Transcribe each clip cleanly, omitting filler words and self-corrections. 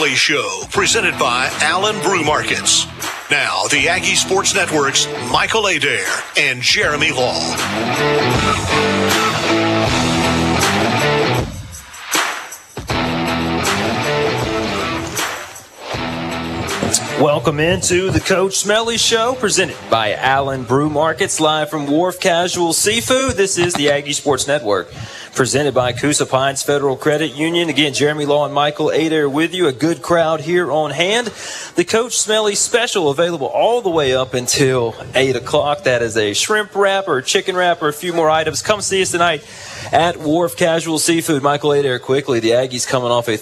Smelly Show, presented by Allen Brew Markets. Now, the Aggie Sports Network's Michael Adair and Jeremy Law. Welcome into the Coach Smelly Show, presented by Allen Brew Markets, live from Wharf Casual Seafood. This is the Aggie Sports Network, presented by Coosa Pines Federal Credit Union. Again, Jeremy Law and Michael Adair with you. A good crowd here on hand. The Coach Smelly Special available all the way up until 8 o'clock. That is a shrimp wrap or chicken wrap or a few more items. Come see us tonight at Wharf Casual Seafood. Michael Adair, quickly, the Aggies coming off a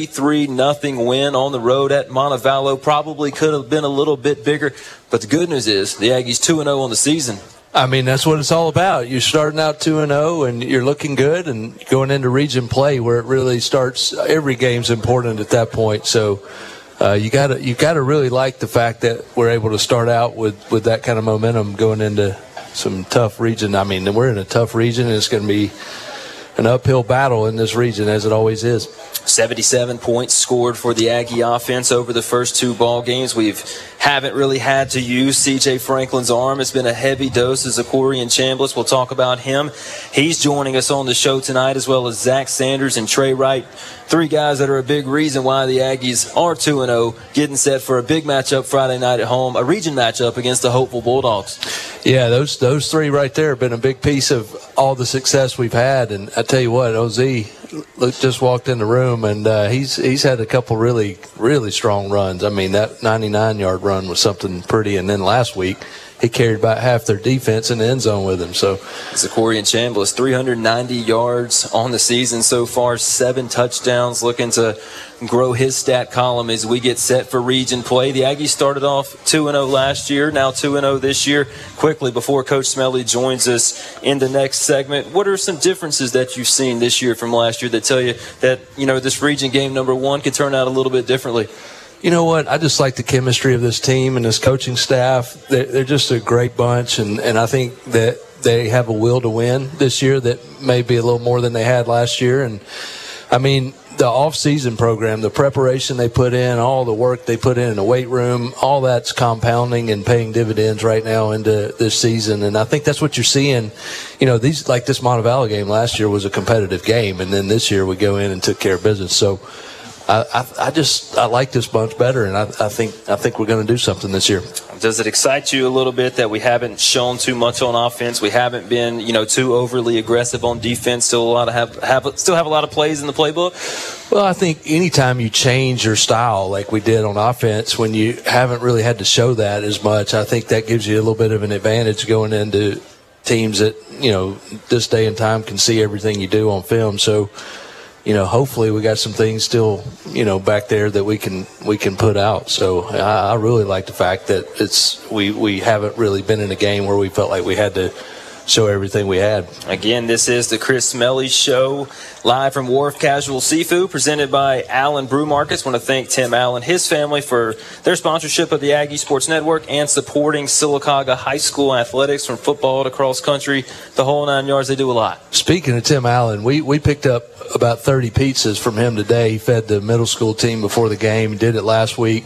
33-0 win on the road at Montevallo. Probably could have been a little bit bigger, but the good news is the Aggies 2-0 on the season. I mean, that's what it's all about. You're starting out 2-0, and you're looking good, and going into region play where it really starts. Every game's important at that point. So you gotta really like the fact that we're able to start out with that kind of momentum going into some tough region. I mean, we're in a tough region, and it's going to be an uphill battle in this region, as it always is. 77 points scored for the Aggie offense over the first two ball games. We haven't really had to use C.J. Franklin's arm. It's been a heavy dose of Zakorian Chambliss. We'll talk about him. He's joining us on the show tonight, as well as Zach Sanders and Trey Wright. Three guys that are a big reason why the Aggies are 2-0, getting set for a big matchup Friday night at home, a region matchup against the hopeful Bulldogs. Yeah, those three right there have been a big piece of all the success we've had. And I tell you what, OZ just walked in the room, and he's had a couple really, really strong runs. I mean, that 99-yard run was something pretty. And then last week, he carried about half their defense in the end zone with him. So Zakorian Chambliss, 390 yards on the season so far, 7 touchdowns, looking to grow his stat column as we get set for region play. The Aggies started off 2-0 last year, now 2-0 this year. Quickly, before Coach Smelly joins us in the next segment, what are some differences that you've seen this year from last year that tell you that, this region game number 1 could turn out a little bit differently? You know what? I just like the chemistry of this team and this coaching staff. They're just a great bunch, and I think that they have a will to win this year that may be a little more than they had last year. And, I mean, the off-season program, the preparation they put in, all the work they put in the weight room, all that's compounding and paying dividends right now into this season. And I think that's what you're seeing. These, like this Montevallo game last year was a competitive game, and then this year we go in and took care of business. So I like this bunch better, and I think we're going to do something this year. Does it excite you a little bit that we haven't shown too much on offense? We haven't been, too overly aggressive on defense. Still have a lot of plays in the playbook. Well, I think anytime you change your style like we did on offense, when you haven't really had to show that as much, I think that gives you a little bit of an advantage going into teams that this day and time can see everything you do on film. So, hopefully we got some things still, back there that we can put out. So I really like the fact that we haven't really been in a game where we felt like we had to show everything we had. Again, this is the Chris Smelly Show, live from Wharf Casual Seafood, presented by Allen Brew Markets. Want to thank Tim Allen, his family, for their sponsorship of the Aggie Sports Network and supporting Sylacauga High School athletics, from football to cross country, the whole 9 yards. They do a lot. Speaking of Tim Allen, we picked up about 30 pizzas from him today. He fed the middle school team before the game. He did it last week.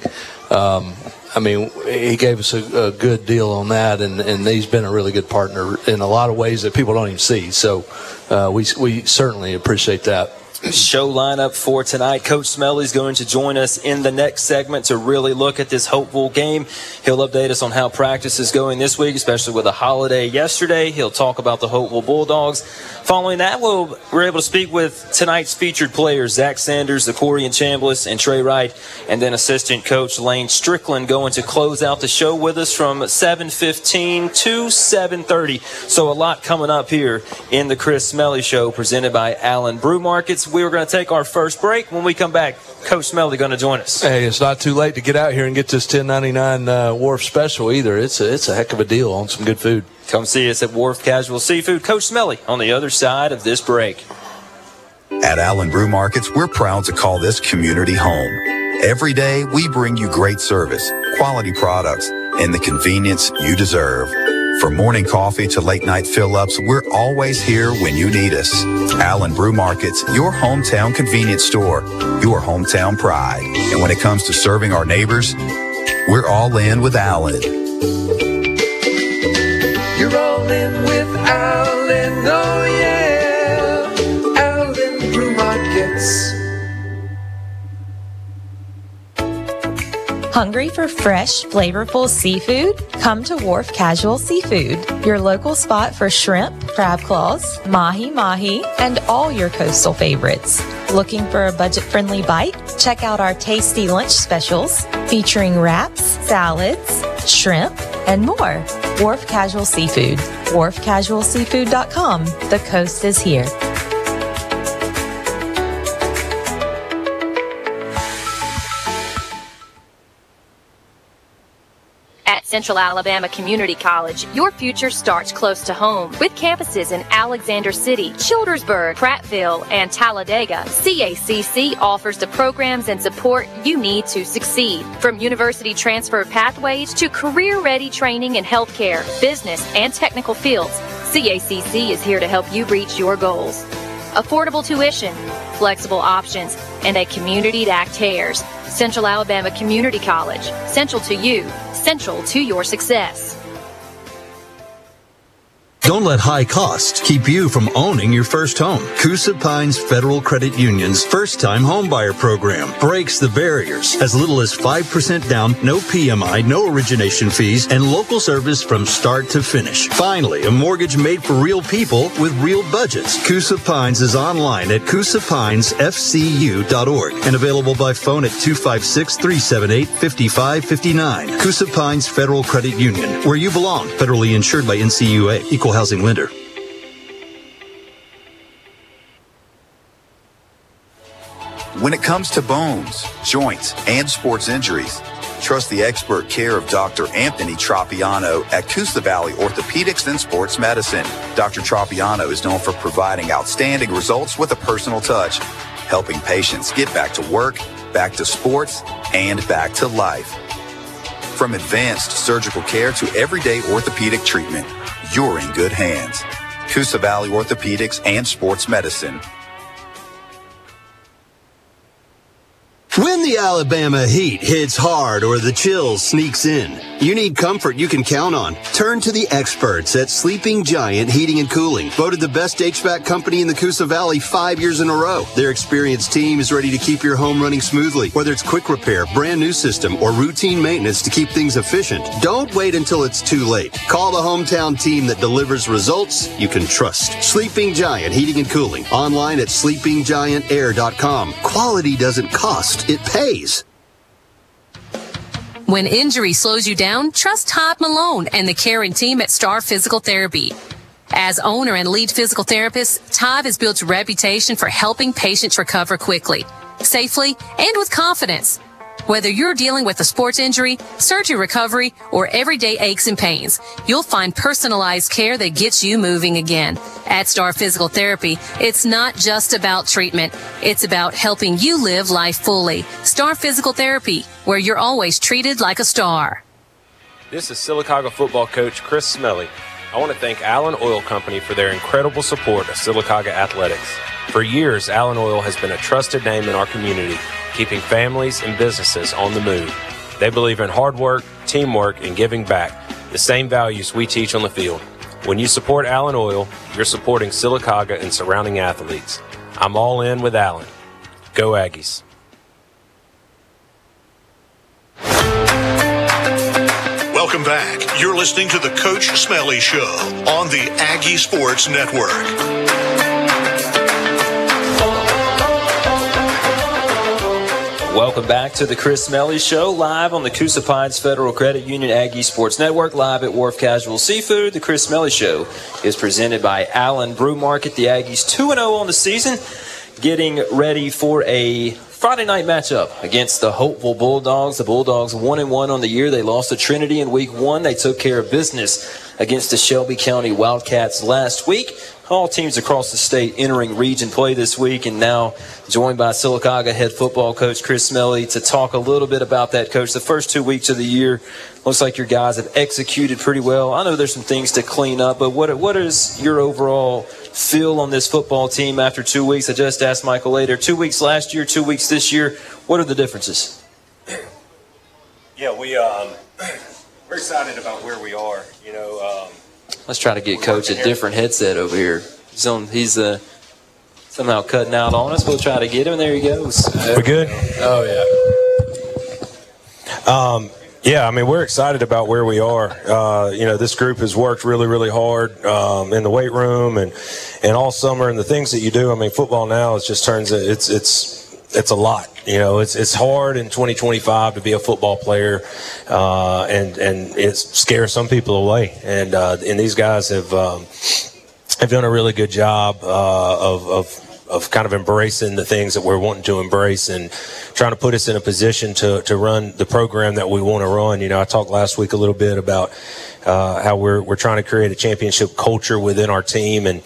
He gave us a good deal on that, and he's been a really good partner in a lot of ways that people don't even see. So we certainly appreciate that. Show lineup for tonight. Coach Smelly is going to join us in the next segment to really look at this hopeful game. He'll update us on how practice is going this week, especially with a holiday yesterday. He'll talk about the hopeful Bulldogs. Following that, we're able to speak with tonight's featured players, Zach Sanders, Zakorian Chambliss, and Trey Wright, and then assistant coach Lane Strickland going to close out the show with us from 7:15 to 7:30. So a lot coming up here in the Chris Smelly Show, presented by Allen Brew Markets. We were going to take our first break. When we come back, Coach Smelly going to join us. Hey, it's not too late to get out here and get this $10.99 Wharf special either. It's a heck of a deal on some good food. Come see us at Wharf Casual Seafood. Coach Smelly on the other side of this break. At Allen Brew Markets, we're proud to call this community home. Every day, we bring you great service, quality products, and the convenience you deserve. From morning coffee to late night fill-ups, we're always here when you need us. Allen Brew Markets, your hometown convenience store, your hometown pride. And when it comes to serving our neighbors, we're all in with Allen. You're all in with Allen, oh yeah, Allen Brew Markets. Hungry for fresh, flavorful seafood? Come to Wharf Casual Seafood, your local spot for shrimp, crab claws, mahi-mahi, and all your coastal favorites. Looking for a budget-friendly bite? Check out our tasty lunch specials featuring wraps, salads, shrimp, and more. Wharf Casual Seafood. WharfCasualSeafood.com. The coast is here. At Central Alabama Community College, your future starts close to home. With campuses in Alexander City, Childersburg, Prattville, and Talladega, CACC offers the programs and support you need to succeed. From university transfer pathways to career-ready training in healthcare, business, and technical fields, CACC is here to help you reach your goals. Affordable tuition, flexible options, and a community that cares. Central Alabama Community College. Central to you. Central to your success. Don't let high costs keep you from owning your first home. Coosa Pines Federal Credit Union's first-time homebuyer program breaks the barriers. As little as 5% down, no PMI, no origination fees, and local service from start to finish. Finally, a mortgage made for real people with real budgets. Coosa Pines is online at CoosaPinesFCU.org and available by phone at 256-378-5559. Coosa Pines Federal Credit Union, where you belong. Federally insured by NCUA. Equal housing lender. When it comes to bones, joints, and sports injuries, trust the expert care of Dr. Anthony Tropiano at Coosa Valley Orthopedics and Sports Medicine. Dr. Tropiano is known for providing outstanding results with a personal touch, helping patients get back to work, back to sports, and back to life. From advanced surgical care to everyday orthopedic treatment, you're in good hands. Coosa Valley Orthopedics and Sports Medicine. When the Alabama heat hits hard or the chill sneaks in, you need comfort you can count on. Turn to the experts at Sleeping Giant Heating and Cooling, voted the best HVAC company in the Coosa Valley 5 years in a row. Their experienced team is ready to keep your home running smoothly, whether it's quick repair, brand new system, or routine maintenance to keep things efficient. Don't wait until it's too late. Call the hometown team that delivers results you can trust. Sleeping Giant Heating and Cooling, online at sleepinggiantair.com. Quality doesn't cost. It pays. When injury slows you down, trust Todd Malone and the caring team at Star Physical Therapy. As owner and lead physical therapist, Todd has built a reputation for helping patients recover quickly, safely, and with confidence. Whether you're dealing with a sports injury, surgery recovery, or everyday aches and pains, you'll find personalized care that gets you moving again. At Star Physical Therapy, it's not just about treatment. It's about helping you live life fully. Star Physical Therapy, where you're always treated like a star. This is Sylacauga football coach Chris Smelly. I want to thank Allen Oil Company for their incredible support of Sylacauga athletics. For years, Allen Oil has been a trusted name in our community, keeping families and businesses on the move. They believe in hard work, teamwork, and giving back, the same values we teach on the field. When you support Allen Oil, you're supporting Sylacauga and surrounding athletes. I'm all in with Allen. Go Aggies. Welcome back. You're listening to the Coach Smelly Show on the Aggie Sports Network. Welcome back to the Chris Smelly Show, live on the Coosa Pines Federal Credit Union Aggie Sports Network, live at Wharf Casual Seafood. The Chris Smelly Show is presented by Allen Brew Market. The Aggies 2-0 on the season, getting ready for a Friday night matchup against the hopeful Bulldogs. The Bulldogs 1-1 on the year. They lost to Trinity in week 1. They took care of business against the Shelby County Wildcats last week. all teams across the state entering region play this week, and now joined by Sylacauga head football coach Chris Smelly to talk a little bit about that, Coach. The first 2 weeks of the year, looks like your guys have executed pretty well. I know there's some things to clean up, but what is your overall feel on this football team after 2 weeks? I just asked Michael later. 2 weeks last year, 2 weeks this year. What are the differences? Yeah, we're excited about where we are. Let's try to get Coach a different headset over here. He's somehow cutting out on us. We'll try to get him. There he goes. We good? Oh, yeah. Yeah, I mean, we're excited about where we are. This group has worked really, really hard in the weight room and all summer, and the things that you do. I mean, football now it's a lot. It's hard in 2025 to be a football player, and it scares some people away. And these guys have done a really good job of kind of embracing the things that we're wanting to embrace and trying to put us in a position to run the program that we want to run. I talked last week a little bit about how we're trying to create a championship culture within our team, and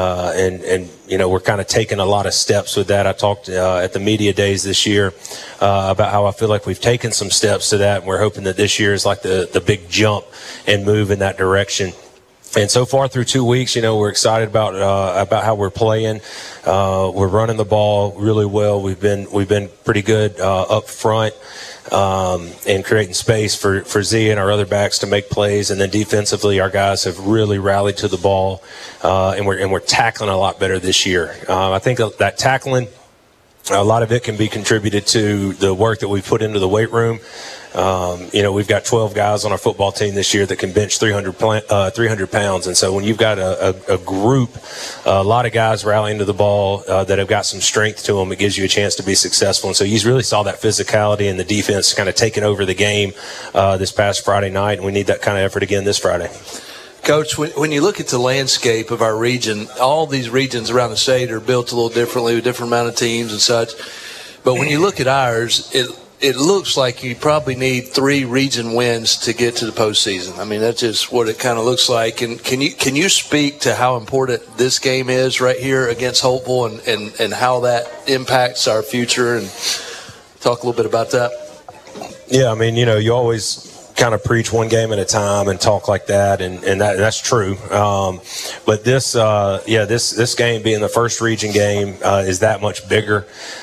we're kind of taking a lot of steps with that. I talked at the media days this year about how I feel like we've taken some steps to that, and we're hoping that this year is like the big jump and move in that direction. And so far through 2 weeks, we're excited about how we're playing. We're running the ball really well. We've been pretty good up front and creating space for Z and our other backs to make plays. And then defensively, our guys have really rallied to the ball, and we're tackling a lot better this year. I think that tackling, a lot of it can be contributed to the work that we put into the weight room. We've got 12 guys on our football team this year that can bench 300 pounds. And so when you've got a group, a lot of guys rallying to the ball that have got some strength to them, it gives you a chance to be successful. And so you really saw that physicality and the defense kind of taking over the game this past Friday night. And we need that kind of effort again this Friday. Coach, when you look at the landscape of our region, all these regions around the state are built a little differently with different amount of teams and such. But when you look at ours, it looks like you probably need 3 region wins to get to the postseason. I mean, that's just what it kind of looks like. And can you speak to how important this game is right here against Hopeful and how that impacts our future, and talk a little bit about that? Yeah, I mean, you always kind of preach one game at a time and talk like that, and that's true. But this game being the first region game is that much bigger.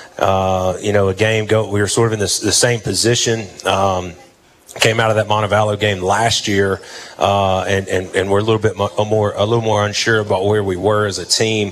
We were sort of in the same position. Came out of that Montevallo game last year, and we're a little more unsure about where we were as a team.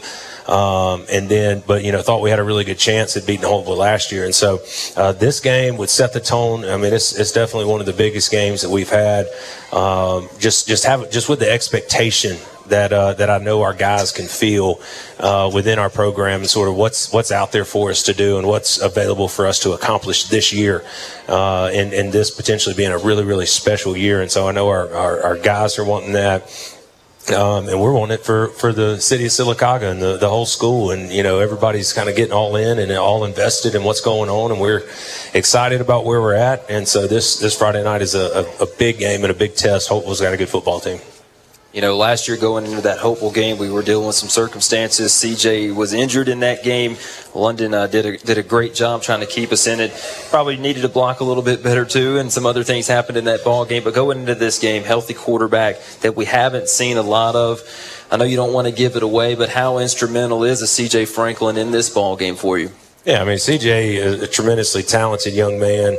Thought we had a really good chance at beating Holtville last year. And so this game would set the tone. I mean, it's definitely one of the biggest games that we've had. Just with the expectation that I know our guys can feel within our program, and sort of what's out there for us to do and what's available for us to accomplish this year, and this potentially being a really, really special year. And so I know our guys are wanting that. And we're wanting it for the city of Sylacauga and the whole school. And, everybody's kind of getting all in and all invested in what's going on. And we're excited about where we're at. And so this Friday night is a big game and a big test. Hopeful's got a good football team. Last year going into that Hopeful game, we were dealing with some circumstances. CJ was injured in that game. London did a great job trying to keep us in it. Probably needed to block a little bit better too, and some other things happened in that ball game. But going into this game, healthy quarterback that we haven't seen a lot of. I know you don't want to give it away, but how instrumental is a CJ Franklin in this ball game for you? Yeah, I mean, CJ is a tremendously talented young man.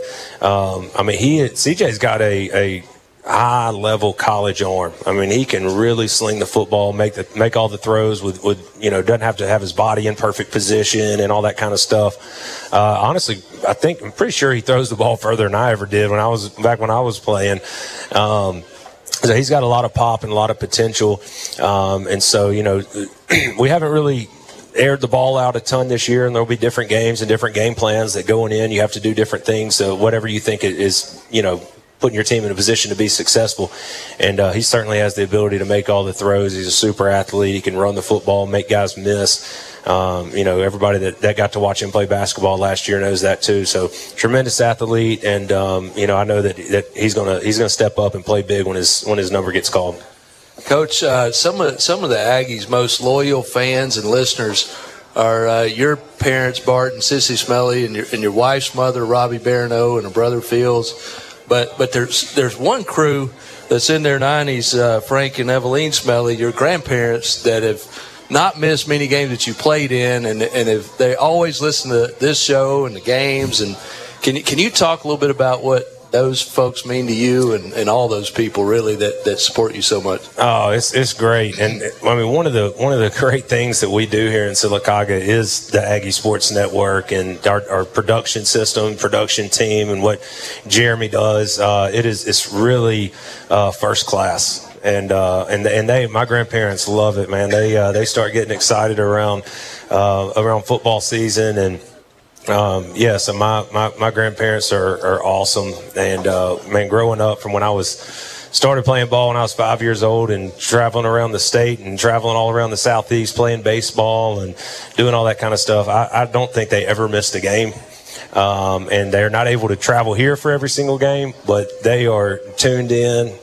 CJ's got a high-level college arm. I mean, he can really sling the football, make all the throws with doesn't have to have his body in perfect position and all that kind of stuff. Honestly, I'm pretty sure he throws the ball further than I ever did when I was playing. So he's got a lot of pop and a lot of potential. And so, we haven't really aired the ball out a ton this year, and there'll be different games and different game plans that going in. You have to do different things. So whatever you think is, putting your team in a position to be successful. And he certainly has the ability to make all the throws. He's a super athlete. He can run the football, make guys miss. Everybody that got to watch him play basketball last year knows that too. So tremendous athlete. And, I know that he's going to step up and play big when his number gets called. Coach, some of the Aggies' most loyal fans and listeners are your parents, Bart and Sissy Smelly, and your wife's mother, Robbie Barano, and her brother Fields. But there's one crew that's in their 90s, Frank and Eveline Smelly, your grandparents, that have not missed many games that you played in, and if they always listen to this show and the games. And can you talk a little bit about what those folks mean to you and all those people really that support you so much? Oh, it's great. And I mean, one of the great things that we do here in Sylacauga is the Aggie Sports Network and our production system, production team, and what Jeremy does. It's really first class. And my grandparents love it, man. They start getting excited around football season. And so my grandparents are awesome. And man, growing up from when I started playing ball when I was 5 years old and traveling around the state and traveling all around the Southeast playing baseball and doing all that kind of stuff, I don't think they ever missed a game. And they're not able to travel here for every single game, but they are tuned in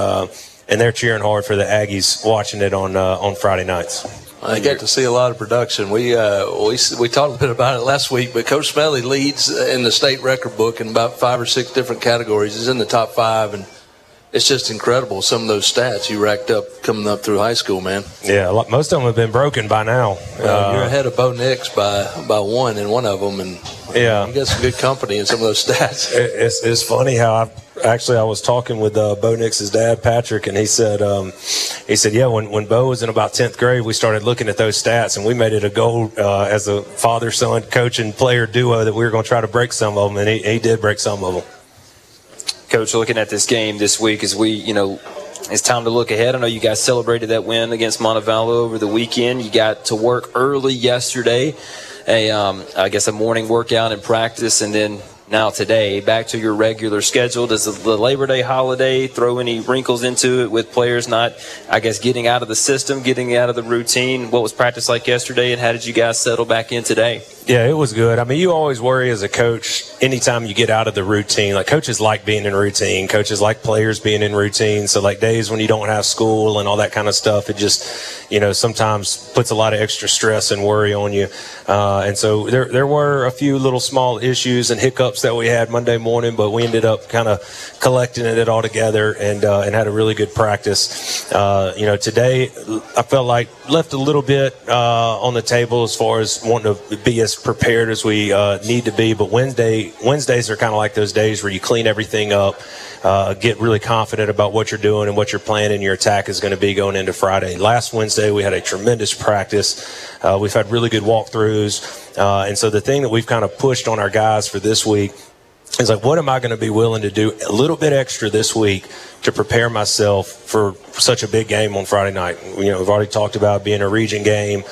and they're cheering hard for the Aggies, watching it on Friday nights. I got to see a lot of production. We talked a bit about it last week, but Coach Smelly leads in the state record book in about 5 or 6 different categories. He's in the top 5, and it's just incredible some of those stats you racked up coming up through high school, man. Yeah, most of them have been broken by now. You're ahead of Bo Nix by one in one of them, and yeah, you got some good company in some of those stats. It's funny how I was talking with Bo Nix's dad, Patrick, and he said, yeah, when Bo was in about 10th grade, we started looking at those stats, and we made it a goal as a father-son coach and player duo that we were going to try to break some of them, and he did break some of them. Coach, looking at this game this week as it's time to look ahead. I know you guys celebrated that win against Montevallo over the weekend. You got to work early yesterday, I guess a morning workout and practice, and then now today back to your regular schedule. Does the Labor Day holiday throw any wrinkles into it with players not, I guess, getting out of the system, getting out of the routine? What was practice like yesterday, and how did you guys settle back in today? Yeah, it was good. I mean, you always worry as a coach anytime you get out of the routine. Like, coaches like being in routine. Coaches like players being in routine. So, like, days when you don't have school and all that kind of stuff, it just, sometimes puts a lot of extra stress and worry on you. And so there were a few little small issues and hiccups that we had Monday morning, but we ended up kind of collecting it all together and had a really good practice. Today I felt like left a little bit on the table as far as wanting to be as prepared as we need to be, but Wednesdays are kind of like those days where you clean everything up, get really confident about what you're doing and what your plan and your attack is going to be going into Friday. Last Wednesday we had a tremendous practice. We've had really good walkthroughs, and so the thing that we've kind of pushed on our guys for this week is like, what am I going to be willing to do a little bit extra this week to prepare myself for such a big game on Friday night? We've already talked about being a region game.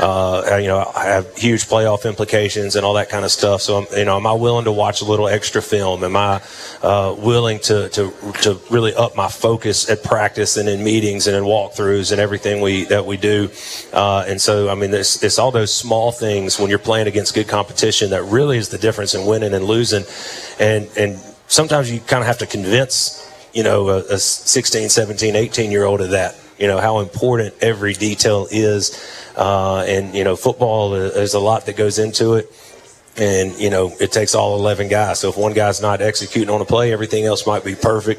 I have huge playoff implications and all that kind of stuff. So, am I willing to watch a little extra film? Am I willing to really up my focus at practice and in meetings and in walkthroughs and everything that we do? And so, it's all those small things when you're playing against good competition that really is the difference in winning and losing. And sometimes you kind of have to convince a 16, 17, 18-year-old of that, how important every detail is. And football is a lot that goes into it. And, it takes all 11 guys. So if one guy's not executing on a play, everything else might be perfect.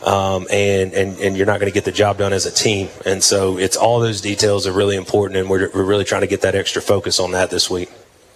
And you're not going to get the job done as a team. And so it's all those details are really important. And we're really trying to get that extra focus on that this week.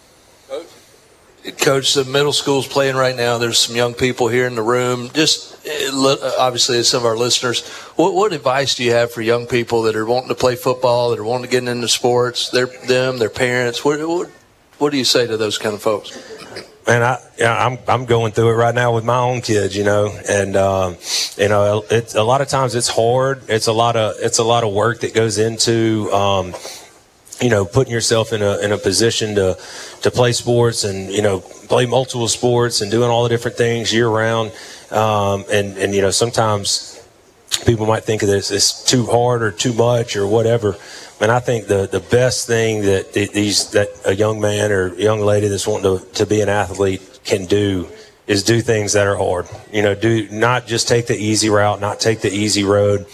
Coach, the middle school's playing right now. There's some young people here in the room. Just obviously, as some of our listeners, what advice do you have for young people that are wanting to play football, that are wanting to get into sports? Their parents. What do you say to those kind of folks? And I'm going through it right now with my own kids, and it's a lot of times it's hard. It's a lot of work that goes into putting yourself in a position to play sports and, play multiple sports and doing all the different things year round. And sometimes people might think of this as too hard or too much or whatever. And I think the best thing that a young man or young lady that's wanting to be an athlete can do is do things that are hard. Do not just take the easy route, not take the easy road.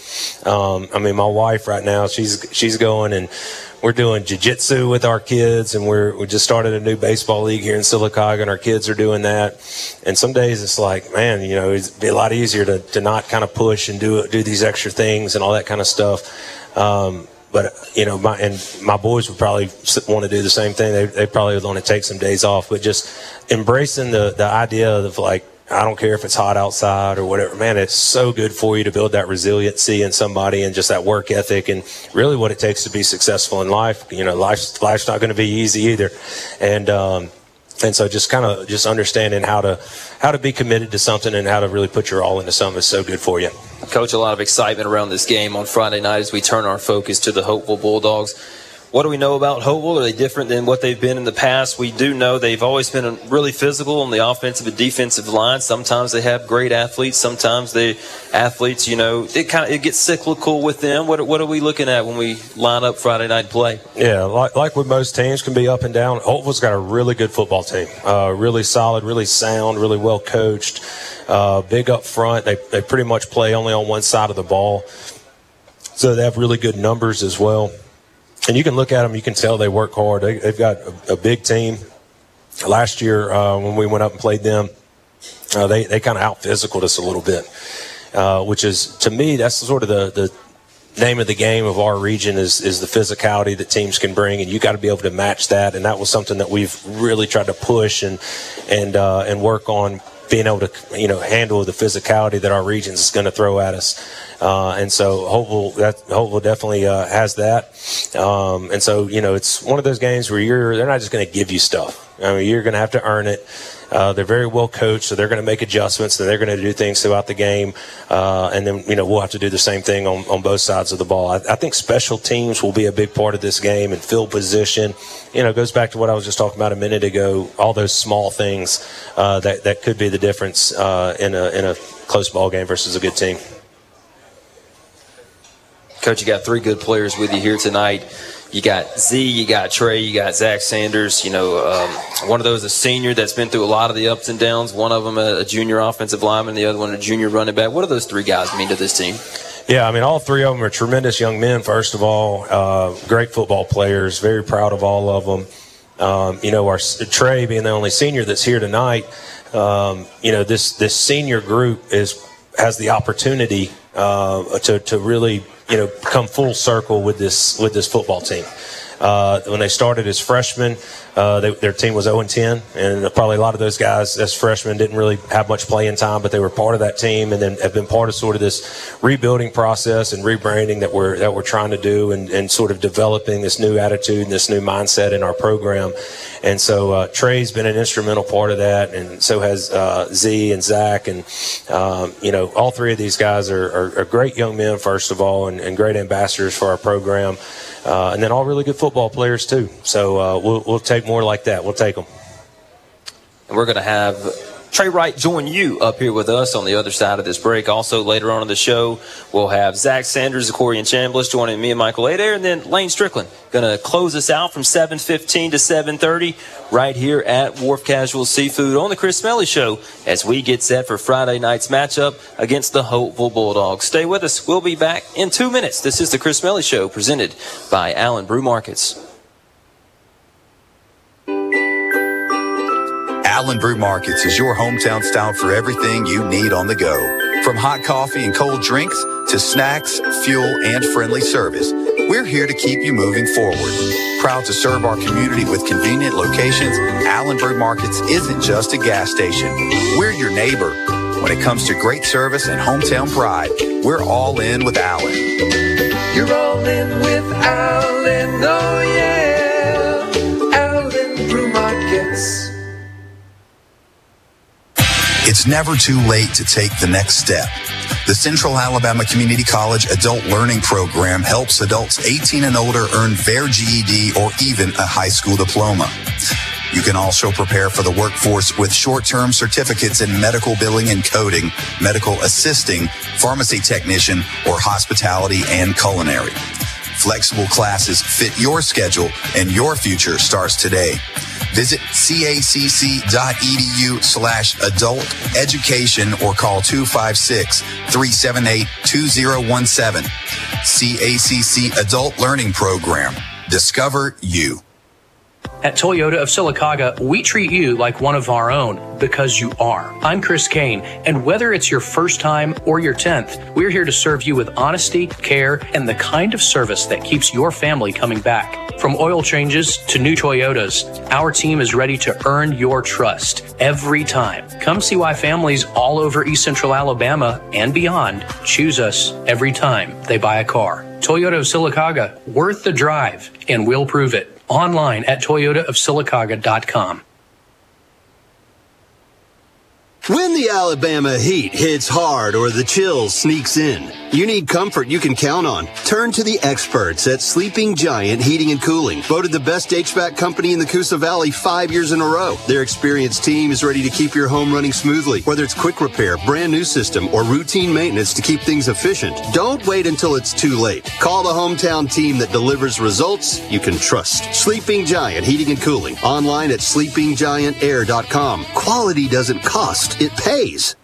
My wife right now, she's going and we're doing jiu-jitsu with our kids, and we just started a new baseball league here in Sylacauga, and our kids are doing that. And some days it's like, man, it'd be a lot easier to not kind of push and do these extra things and all that kind of stuff. But my boys would probably want to do the same thing. They probably would want to take some days off, but just embracing the idea of, like, I don't care if it's hot outside or whatever, man, it's so good for you to build that resiliency in somebody and just that work ethic and really what it takes to be successful in life. Life's not going to be easy either. And so just understanding how to be committed to something and how to really put your all into something is so good for you. Coach, a lot of excitement around this game on Friday night as we turn our focus to the Hopeville Bulldogs. What do we know about Hopeville? Are they different than what they've been in the past? We do know they've always been really physical on the offensive and defensive line. Sometimes they have great athletes. Sometimes the athletes, it gets cyclical with them. What are we looking at when we line up Friday night play? Yeah, like with most teams, can be up and down. Hopeville's got a really good football team. Really solid, really sound, really well coached. Big up front. They pretty much play only on one side of the ball. So they have really good numbers as well. And you can look at them, you can tell they work hard. They've got a big team. Last year, when we went up and played them, they kind of out-physicaled us a little bit, which is, to me, that's sort of the name of the game of our region is the physicality that teams can bring, and you got to be able to match that. And that was something that we've really tried to push and work on, being able to handle the physicality that our region is going to throw at us. And so Hopeville definitely has that. And so, it's one of those games where they're not just going to give you stuff. You're going to have to earn it. They're very well coached, so they're going to make adjustments, and they're going to do things throughout the game. And then, we'll have to do the same thing on both sides of the ball. I think special teams will be a big part of this game, and field position. It goes back to what I was just talking about a minute ago, all those small things that could be the difference in a close ball game versus a good team. Coach, you got three good players with you here tonight. You got Z, you got Trey, you got Zach Sanders. One of those a senior that's been through a lot of the ups and downs. One of them a junior offensive lineman, the other one a junior running back. What do those three guys mean to this team? Yeah, all three of them are tremendous young men, first of all. Great football players, very proud of all of them. Our Trey being the only senior that's here tonight, this senior group has the opportunity to really come full circle with this football team. When they started as freshmen, their team was 0-10, and probably a lot of those guys as freshmen didn't really have much playing time, but they were part of that team, and then have been part of sort of this rebuilding process and rebranding that we're trying to do, and sort of developing this new attitude and this new mindset in our program. And so Trey's been an instrumental part of that, and so has Z and Zach, and all three of these guys are great young men, first of all, and great ambassadors for our program. And then all really good football players, too. So we'll take more like that. We'll take them. And we're going to have Trey Wright join you up here with us on the other side of this break. Also, later on in the show, we'll have Zach Sanders, Corian Chambliss joining me and Michael Adair, and then Lane Strickland going to close us out from 7:15 to 7:30 right here at Wharf Casual Seafood on the Chris Smelley Show as we get set for Friday night's matchup against the Hopeville Bulldogs. Stay with us. We'll be back in 2 minutes. This is the Chris Smelley Show presented by Allen Brew Markets. Allen Brew Markets is your hometown style for everything you need on the go. From hot coffee and cold drinks to snacks, fuel, and friendly service, we're here to keep you moving forward. Proud to serve our community with convenient locations, Allen Brew Markets isn't just a gas station. We're your neighbor. When it comes to great service and hometown pride, we're all in with Allen. You're all in with Allen, oh yeah. Allen Brew Markets. It's never too late to take the next step. The Central Alabama Community College Adult Learning Program helps adults 18 and older earn their GED or even a high school diploma. You can also prepare for the workforce with short-term certificates in medical billing and coding, medical assisting, pharmacy technician, or hospitality and culinary. Flexible classes fit your schedule, and your future starts today. Visit cacc.edu/adult education or call 256-378-2017. CACC Adult Learning Program. Discover you. At Toyota of Sylacauga, we treat you like one of our own because you are. I'm Chris Kane, and whether it's your first time or your 10th, we're here to serve you with honesty, care, and the kind of service that keeps your family coming back. From oil changes to new Toyotas, our team is ready to earn your trust every time. Come see why families all over East Central Alabama and beyond choose us every time they buy a car. Toyota of Sylacauga, worth the drive, and we'll prove it. Online at toyotaofsylacauga.com. When the Alabama heat hits hard or the chill sneaks in, you need comfort you can count on. Turn to the experts at Sleeping Giant Heating and Cooling, voted the best HVAC company in the Coosa Valley 5 years in a row. Their experienced team is ready to keep your home running smoothly. Whether it's quick repair, brand new system, or routine maintenance to keep things efficient, don't wait until it's too late. Call the hometown team that delivers results you can trust. Sleeping Giant Heating and Cooling. Online at sleepinggiantair.com. Quality doesn't cost. It pays.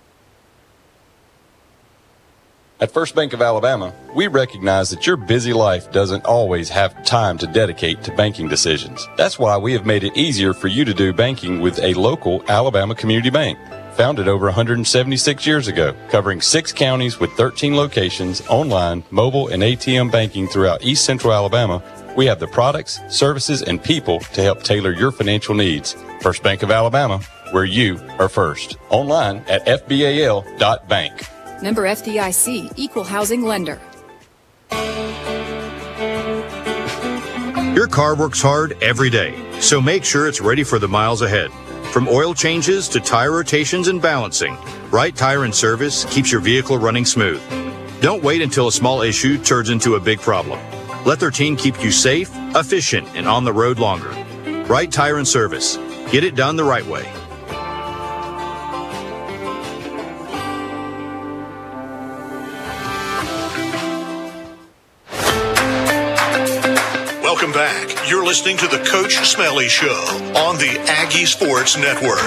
At First Bank of Alabama, we recognize that your busy life doesn't always have time to dedicate to banking decisions. That's why we have made it easier for you to do banking with a local Alabama community bank. Founded over 176 years ago, covering 6 counties with 13 locations, online, mobile, and ATM banking throughout East Central Alabama, we have the products, services, and people to help tailor your financial needs. First Bank of Alabama, where you are first. Online at fbal.bank. Member FDIC, Equal Housing Lender. Your car works hard every day, so make sure it's ready for the miles ahead. From oil changes to tire rotations and balancing, Wright Tire and Service keeps your vehicle running smooth. Don't wait until a small issue turns into a big problem. Let their team keep you safe, efficient, and on the road longer. Wright Tire and Service. Get it done the right way. Welcome back. You're listening to the Coach Smelly Show on the Aggie Sports Network.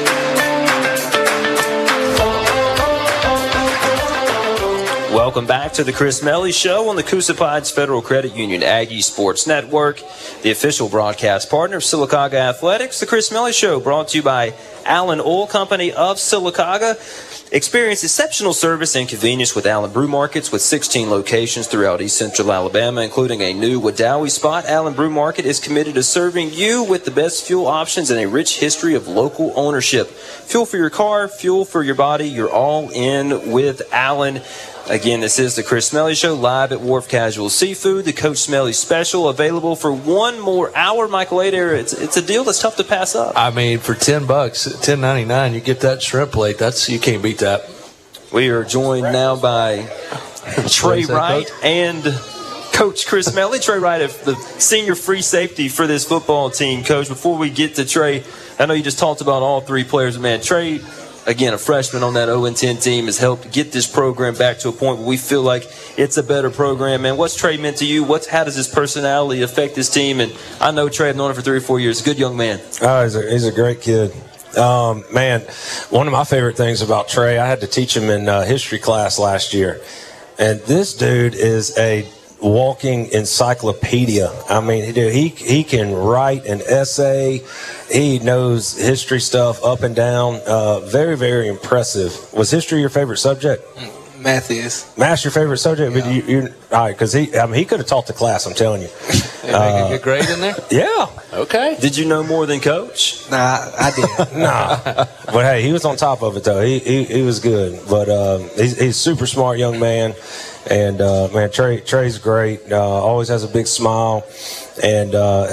Welcome back to the Chris Smelly Show on the Coosa Pines Federal Credit Union Aggie Sports Network, the official broadcast partner of Sylacauga Athletics. The Chris Smelly Show brought to you by Allen Oil Company of Sylacauga. Experience exceptional service and convenience with Allen Brew Markets with 16 locations throughout East Central Alabama, including a new Wadowee spot. Allen Brew Market is committed to serving you with the best fuel options and a rich history of local ownership. Fuel for your car, fuel for your body. You're all in with Allen. Again, this is the Chris Smelly Show live at Wharf Casual Seafood, the Coach Smelly Special, available for one more hour. Michael Adair, it's a deal that's tough to pass up. I mean, for $10, $10.99, you get that shrimp plate. You can't beat that. We are joined now by Trey Wright and Coach Chris Smelly. Trey Wright, the senior free safety for this football team. Coach, before we get to Trey, I know you just talked about all three players. Man, Trey, again, a freshman on that 0-10 team, has helped get this program back to a point where we feel like it's a better program. Man, what's Trey meant to you? How does his personality affect this team? And I know Trey, I've known him for 3 or 4 years. A good young man. Oh, he's a great kid. Man, one of my favorite things about Trey, I had to teach him in history class last year. And this dude is a walking encyclopedia. I mean, he can write an essay. He knows history stuff up and down. Very, very impressive. Was history your favorite subject? Math is. Math's your favorite subject? Yeah. But you all right, because he could have taught the class, I'm telling you. Make a good grade in there? Yeah. Okay. Did you know more than Coach? Nah, I did. Nah. But, hey, he was on top of it, though. He was good. But he's a super smart young man. And, man, Trey's great. Always has a big smile. And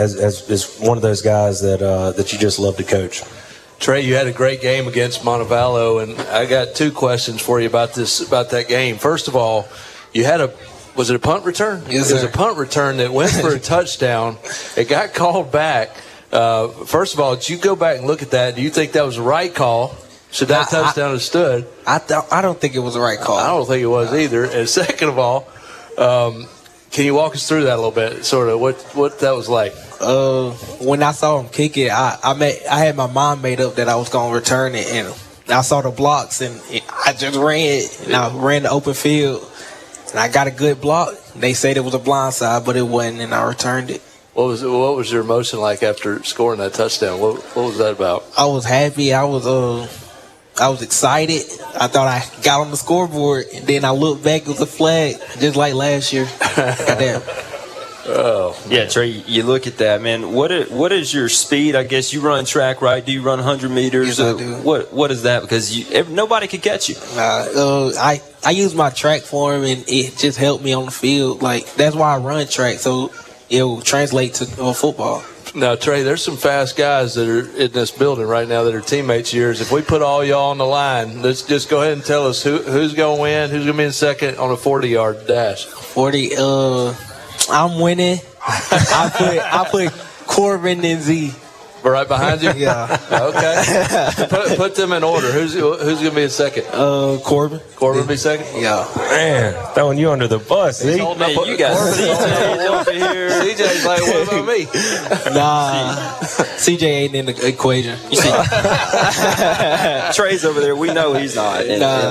is one of those guys that you just love to coach. Trey, you had a great game against Montevallo, and I got 2 questions for you about that game. First of all, you had was it a punt return? Yes, it was a punt return that went for a touchdown. It got called back. First of all, did you go back and look at that? Do you think that was the right call? Should that touchdown have stood? I don't think it was the right call. I don't think it was either. And second of all, Can you walk us through that a little bit, sort of what that was like? When I saw him kick it, I had my mind made up that I was going to return it, and I saw the blocks, and I just ran, and I ran the open field, and I got a good block. They said it was a blindside, but it wasn't, and I returned it. What was your emotion like after scoring that touchdown? What was that about? I was happy. I was excited. I thought I got on the scoreboard, and then I looked back, it was a flag, just like last year. Goddamn. Oh yeah, Trey. You look at that, man. What is your speed? I guess you run track, right? Do you run 100 meters? Yes, I do. What is that? Because nobody could catch you. I use my track form, and it just helped me on the field. Like, that's why I run track, so it will translate to football. Now, Trey, there's some fast guys that are in this building right now that are teammates of yours. If we put all y'all on the line, let's just go ahead and tell us who's going to win, who's going to be in second on a 40-yard dash. 40. I'm winning. I put Corbin and Z. Right behind you? Yeah. Okay. Put them in order. Who's going to be in second? Corbin. Corbin be second? Yeah. Man, throwing you under the bus, man, you got CJ over here. CJ's like, what about me? Nah. CJ ain't in the equation. You see, Trey's over there. We know he's not.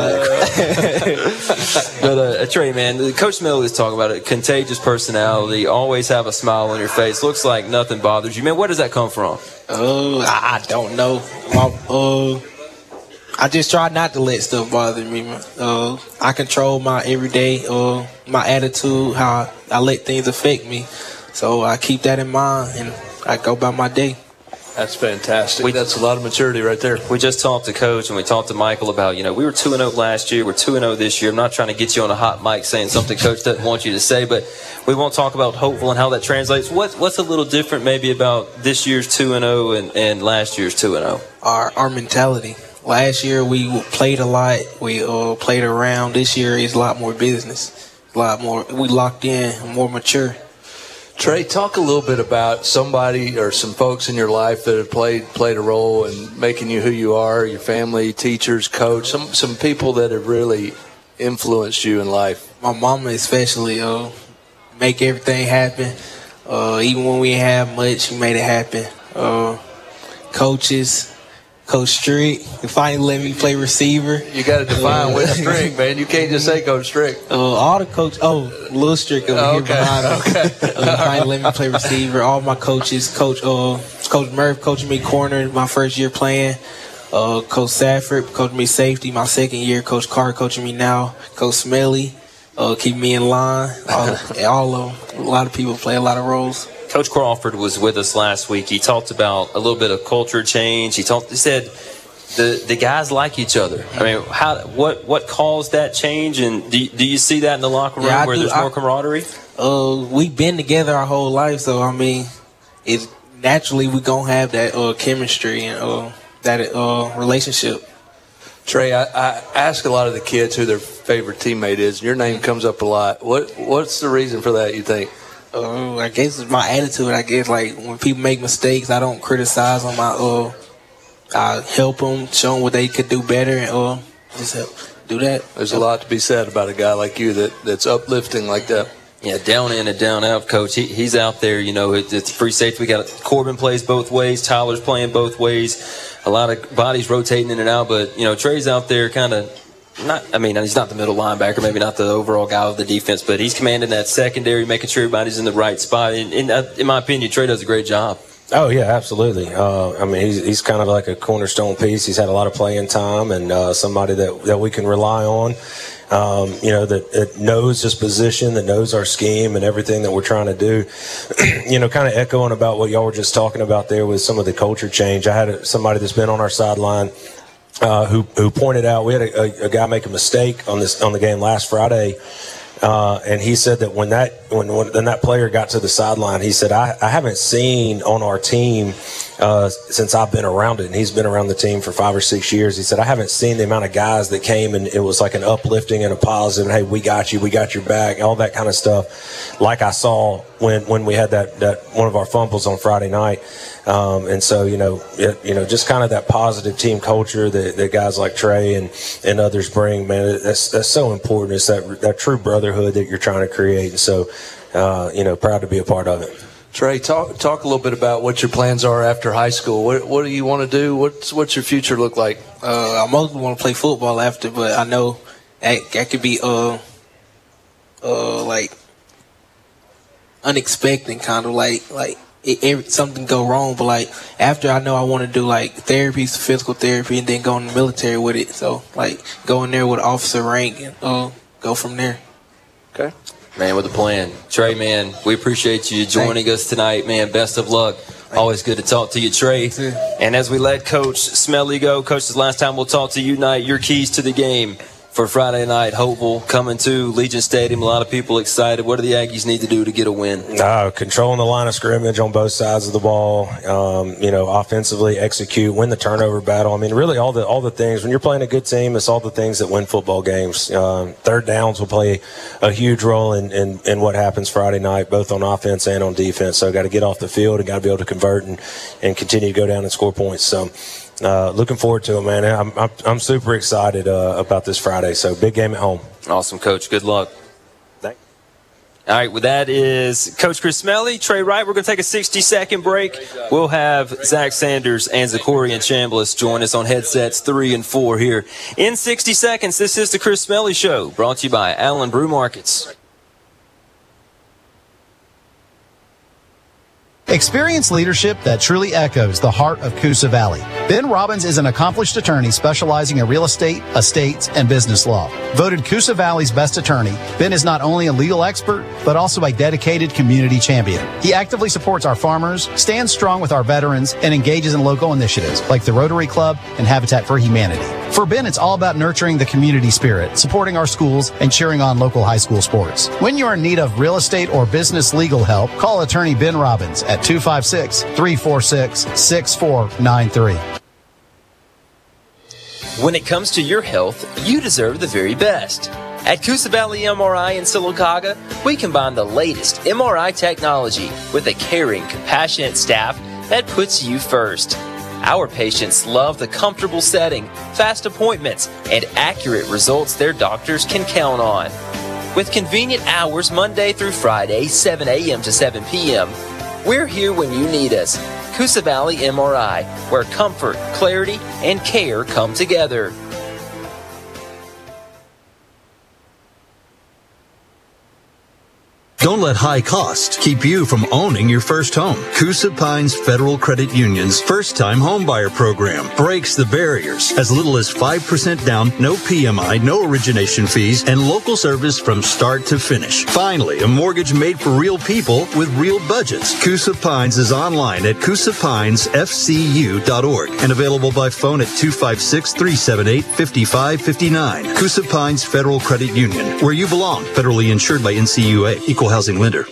But Trey, man, Coach Smell is talking about it. Contagious personality. Always have a smile on your face. Looks like nothing bothers you. Man, where does that come from? I don't know. I just try not to let stuff bother me. I control my everyday, my attitude, how I let things affect me. So I keep that in mind, and I go about my day. That's fantastic. That's a lot of maturity right there. We just talked to Coach and we talked to Michael about, we were 2-0 last year. We're 2-0 this year. I'm not trying to get you on a hot mic saying something Coach doesn't want you to say, but we won't talk about hopeful and how that translates. What's a little different maybe about this year's 2-0 and last year's 2-0? Our mentality. Last year we played a lot. We played around. This year is a lot more business. A lot more. We locked in, more mature. Trey, talk a little bit about somebody or some folks in your life that have played a role in making you who you are, your family, teachers, coach, some people that have really influenced you in life. My mama especially, make everything happen. Even when we didn't have much, she made it happen. Coaches, Coach Strick, he finally let me play receiver. You got to define which Strick, man. You can't just say Coach Strick. All the coaches. Lil Strick over here behind him. Okay. Finally let me play receiver. All my coaches, Coach Murph coaching me corner my first year playing. Coach Safford coaching me safety my second year. Coach Carr coaching me now. Coach Smelly keep me in line. All of them. A lot of people play a lot of roles. Coach Crawford was with us last week. He talked about a little bit of culture change. He said the guys like each other. I mean, what caused that change, and do you see that in the locker room where there's more camaraderie? We've been together our whole life, so I mean, it's naturally we're gonna have that chemistry and that relationship. Trey, I ask a lot of the kids who their favorite teammate is. Your name comes up a lot. What's the reason for that, you think? I guess it's my attitude. I guess, like, when people make mistakes, I don't criticize them. I help them, show them what they could do better, and just help do that. There's a lot to be said about a guy like you that's uplifting like that. Yeah, down in and down out, Coach. He's out there, it's free safety. We got Corbin plays both ways. Tyler's playing both ways. A lot of bodies rotating in and out, but, Trey's out there kind of he's not the middle linebacker, maybe not the overall guy of the defense, but he's commanding that secondary, making sure everybody's in the right spot. In my opinion, Trey does a great job. Oh, yeah, absolutely. He's kind of like a cornerstone piece. He's had a lot of playing time and somebody that we can rely on, that knows his position, that knows our scheme and everything that we're trying to do. Kind of echoing about what y'all were just talking about there with some of the culture change. I had somebody that's been on our sideline who pointed out we had a guy make a mistake on the game last Friday, and he said that when that player got to the sideline, he said I haven't seen on our team since I've been around it, and he's been around the team for 5 or 6 years. He said I haven't seen the amount of guys that came and it was like an uplifting and a positive. Hey, we got your back, all that kind of stuff. Like I saw when we had that one of our fumbles on Friday night. And so, just kind of that positive team culture that guys like Trey and others bring, man, that's so important. It's that true brotherhood that you're trying to create. And so, proud to be a part of it. Trey, talk a little bit about what your plans are after high school. What do you want to do? What's your future look like? I mostly want to play football after, but I know that could be like unexpected, kind of like something go wrong. But like after, I know I want to do like therapy, physical therapy, and then go in the military with it. So like go in there with officer rank and go from there. Okay. Man, with a plan. Trey, man, we appreciate you joining us tonight, man. Best of luck. Always good to talk to you, Trey. And as we let Coach Smelly go, Coach, this last time we'll talk to you tonight. Your keys to the game for Friday night. Hopeful coming to Legion Stadium. A lot of people excited. What do the Aggies need to do to get a win? Controlling the line of scrimmage on both sides of the ball. Offensively execute, win the turnover battle. I mean, really all the things. When you're playing a good team, it's all the things that win football games. Third downs will play a huge role in what happens Friday night, both on offense and on defense. So got to get off the field and got to be able to convert and continue to go down and score points. So. Looking forward to it, man. I'm super excited about this Friday. So big game at home. Awesome, Coach. Good luck. Thanks. All right, well, that is Coach Chris Smelly, Trey Wright. We're going to take a 60-second break. We'll have Zach Sanders and Zachorian Chambliss join us on headsets 3 and 4 here in 60 seconds. This is the Chris Smelly Show, brought to you by Allen Brew Markets. Experience leadership that truly echoes the heart of Coosa Valley. Ben Robbins is an accomplished attorney specializing in real estate, estates, and business law. Voted Coosa Valley's best attorney, Ben is not only a legal expert, but also a dedicated community champion. He actively supports our farmers, stands strong with our veterans, and engages in local initiatives like the Rotary Club and Habitat for Humanity. For Ben, it's all about nurturing the community spirit, supporting our schools, and cheering on local high school sports. When you're in need of real estate or business legal help, call attorney Ben Robbins at 256-346-6493. When it comes to your health, you deserve the very best. At Coosa Valley MRI in Sylacauga, we combine the latest MRI technology with a caring, compassionate staff that puts you first. Our patients love the comfortable setting, fast appointments, and accurate results their doctors can count on. With convenient hours Monday through Friday, 7 a.m. to 7 p.m., we're here when you need us. Coosa Valley MRI, where comfort, clarity, and care come together. Don't let high costs keep you from owning your first home. Coosa Pines Federal Credit Union's first-time homebuyer program breaks the barriers. As little as 5% down, no PMI, no origination fees, and local service from start to finish. Finally, a mortgage made for real people with real budgets. Coosa Pines is online at CoosaPinesFCU.org and available by phone at 256-378-5559. Coosa Pines Federal Credit Union, where you belong. Federally insured by NCUA. Equal housing lender.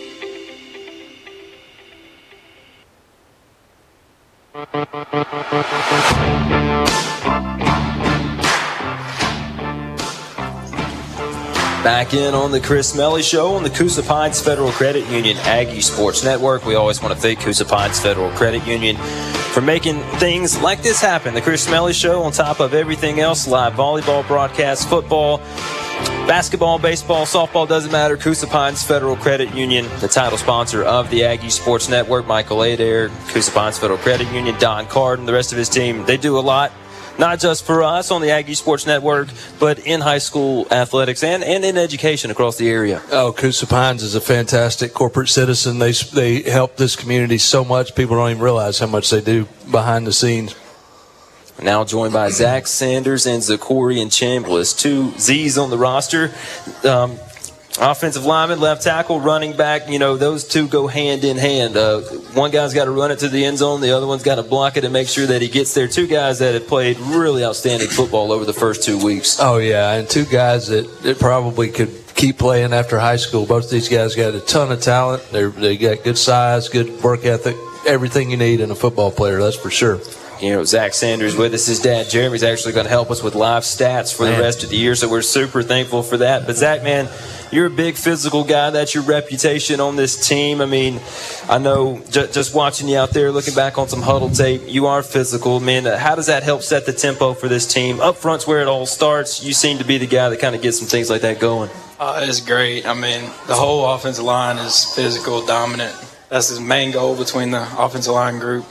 Back in on the Chris Smelly Show on the Coosa Pines Federal Credit Union Aggie Sports Network. We always want to thank Coosa Pines Federal Credit Union for making things like this happen. The Chris Smelly Show, on top of everything else, live volleyball broadcasts, football, basketball, baseball, softball, doesn't matter. Coosa Pines Federal Credit Union, the title sponsor of the Aggie Sports Network. Michael Adair, Coosa Pines Federal Credit Union, Don Carden, the rest of his team, they do a lot. Not just for us on the Aggie Sports Network, but in high school athletics and in education across the area. Oh, Coosa Pines is a fantastic corporate citizen. They help this community so much. People don't even realize how much they do behind the scenes. Now joined by Zach Sanders and Zachorian Chambliss, two Z's on the roster. Offensive lineman, left tackle, running back, those two go hand in hand. One guy's got to run it to the end zone. The other one's got to block it and make sure that he gets there. Two guys that have played really outstanding football over the first 2 weeks. Oh, yeah, and two guys that probably could keep playing after high school. Both of these guys got a ton of talent. They got good size, good work ethic, everything you need in a football player, that's for sure. Zach Sanders with us. His dad, Jeremy's actually going to help us with live stats for the rest of the year, so we're super thankful for that. But, Zach, man, you're a big physical guy. That's your reputation on this team. I mean, I know just watching you out there, looking back on some huddle tape, you are physical. Man, how does that help set the tempo for this team? Up front's where it all starts. You seem to be the guy that kind of gets some things like that going. It's great. I mean, the whole offensive line is physical, dominant. That's the main goal between the offensive line group.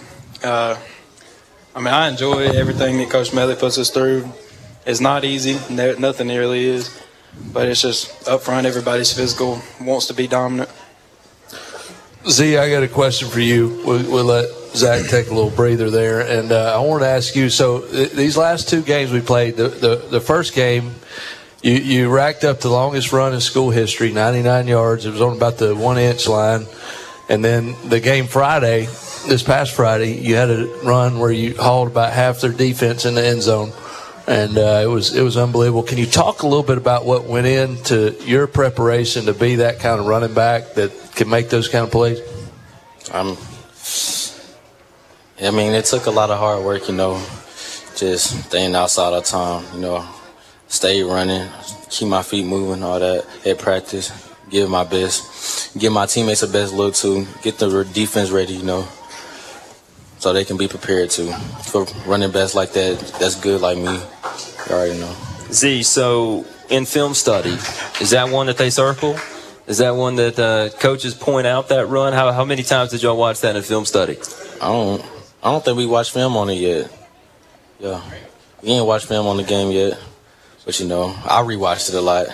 I enjoy everything that Coach Smelley puts us through. It's not easy. Nothing really is. But it's just up front, everybody's physical, wants to be dominant. Z, I got a question for you. We'll let Zach take a little breather there. And I want to ask you, so these last two games we played, the first game, you racked up the longest run in school history, 99 yards. It was on about the 1-inch line. And then the game Friday, this past Friday, you had a run where you hauled about half their defense in the end zone. And it was unbelievable. Can you talk a little bit about what went into your preparation to be that kind of running back that can make those kind of plays? It took a lot of hard work, just staying outside of time, stay running, keep my feet moving, all that at practice, give my best, give my teammates the best look too, get the defense ready, so they can be prepared to. For running backs like that, that's good like me. You already know. Z, so in film study, is that one that they circle? Is that one that coaches point out that run? How many times did y'all watch that in film study? I don't think we watched film on it yet. Yeah. We ain't watched film on the game yet. But, I rewatched it a lot.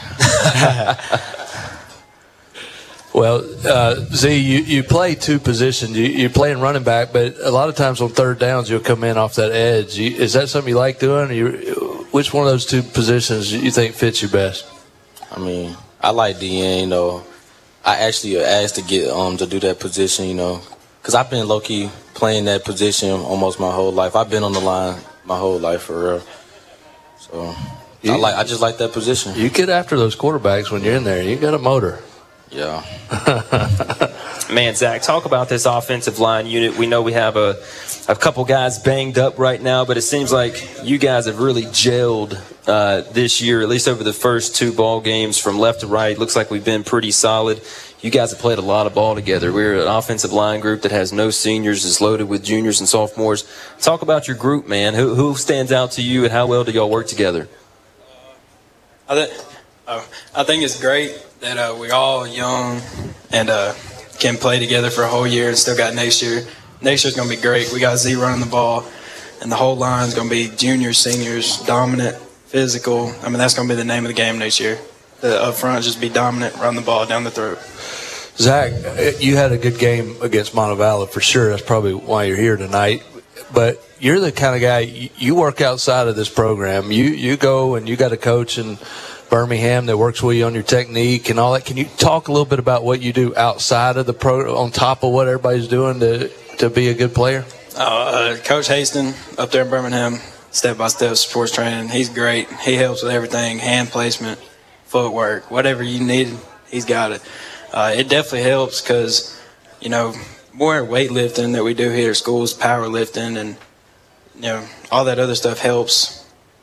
Well, Z, you play two positions. You're playing running back, but a lot of times on third downs you'll come in off that edge. Is that something you like doing? Which one of those two positions you think fits you best? I like DN, I actually asked to get to do that position, because I've been low-key playing that position almost my whole life. I've been on the line my whole life for real. So I just like that position. You get after those quarterbacks when you're in there. You got a motor. Yeah. Man, Zach, talk about this offensive line unit. We know we have a couple guys banged up right now, but it seems like you guys have really gelled this year, at least over the first two ball games from left to right. Looks like we've been pretty solid. You guys have played a lot of ball together. We're an offensive line group that has no seniors, is loaded with juniors and sophomores. Talk about your group, man. Who stands out to you, and how well do y'all work together? I think it's great that we're all young and can play together for a whole year and still got next year. Next year's going to be great. We got Z running the ball, and the whole line's going to be juniors, seniors, dominant, physical. That's going to be the name of the game next year. The up front just be dominant, run the ball down the throat. Zach, you had a good game against Montevallo for sure. That's probably why you're here tonight. But you're the kind of guy, you work outside of this program. You go and you got a coach in Birmingham that works with you on your technique and all that. Can you talk a little bit about what you do outside of the program, on top of what everybody's doing to be a good player? Coach Haston up there in Birmingham, step-by-step sports training. He's great. He helps with everything, hand placement, footwork, whatever you need, he's got it. It definitely helps because, more weightlifting that we do here at school is powerlifting, and, all that other stuff helps.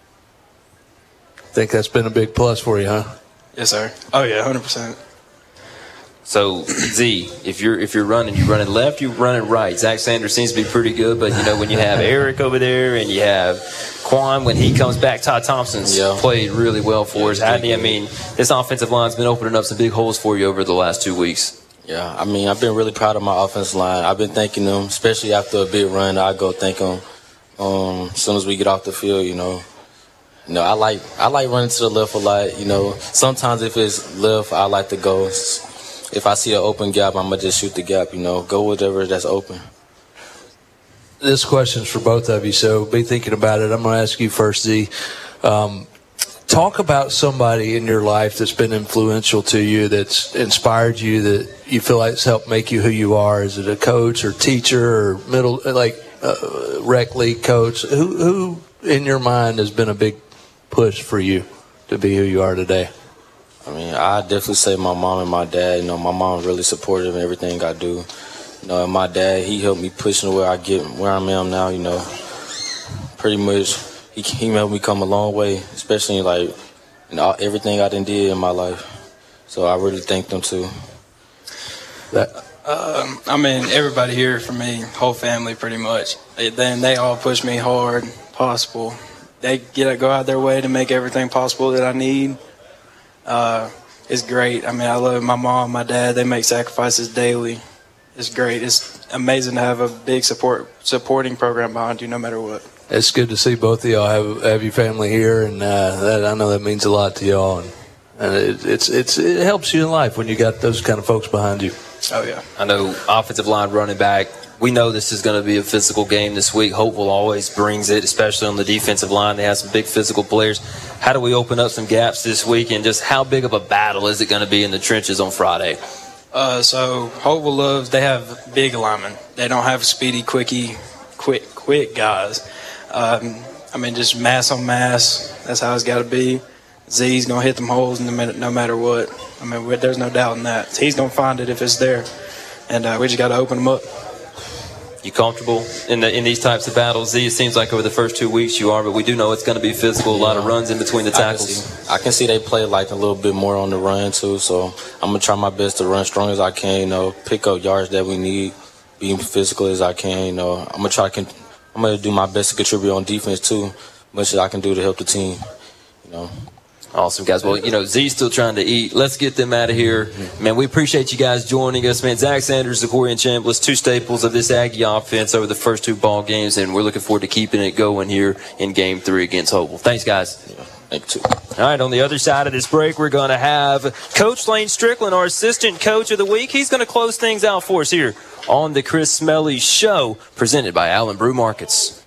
I think that's been a big plus for you, huh? Yes, sir. Oh, yeah, 100%. So, Z, if you're running, you running left, you running right. Zach Sanders seems to be pretty good, but, when you have Eric over there and you have Quan, when he comes back, Todd Thompson's played really well for us. This offensive line's been opening up some big holes for you over the last 2 weeks. Yeah, I've been really proud of my offensive line. I've been thanking them, especially after a big run. I go thank them as soon as we get off the field, I like running to the left a lot, Sometimes if it's left, I like to go. If I see an open gap, I'm going to just shoot the gap, Go whatever that's open. This question's for both of you, so be thinking about it. I'm going to ask you first, Z. Talk about somebody in your life that's been influential to you, that's inspired you, that you feel like it's helped make you who you are. Is it a coach or teacher or rec league coach? Who in your mind has been a big push for you to be who you are today? I definitely say my mom and my dad. My mom's really supportive in everything I do. And my dad, he helped me push to where I am now, pretty much he helped me come a long way, especially like in everything I done did in my life. So I really thank them too. I mean, everybody here for me, whole family pretty much. They all push me hard possible. They go out their way to make everything possible that I need. It's great. I mean, I love my mom, my dad. They make sacrifices daily. It's great. It's amazing to have a big supporting program behind you no matter what. It's good to see both of y'all have your family here, and I know that means a lot to y'all. And it helps you in life when you got those kind of folks behind you. Oh, yeah. I know offensive line, running back. We know this is going to be a physical game this week. Hopeful always brings it, especially on the defensive line. They have some big physical players. How do we open up some gaps this week, and just how big of a battle is it going to be in the trenches on Friday? So Hopeful loves, they have big linemen. They don't have speedy, quick guys. I mean, just mass on mass. That's how it's got to be. Z's going to hit them holes no matter what. I mean, there's no doubt in that. He's going to find it if it's there. And we just got to open them up. You comfortable in these types of battles, Z? It seems like over the first 2 weeks you are, but we do know it's going to be physical, a lot of runs in between the tackles. I can see they play like a little bit more on the run too, so I'm going to try my best to run strong as I can, pick up yards that we need, be physical as I can, I'm going to do my best to contribute on defense too, much as I can do to help the team, Awesome, guys. Well, Z's still trying to eat. Let's get them out of here. Man, we appreciate you guys joining us, man. Zach Sanders, Zachorian Chambliss, two staples of this Aggie offense over the first two ball games, and we're looking forward to keeping it going here in Game 3 against Hopeful. Thanks, guys. Thank you. All right, on the other side of this break, we're going to have Coach Lane Strickland, our Assistant Coach of the Week. He's going to close things out for us here on the Chris Smelly Show, presented by Allen Brew Markets.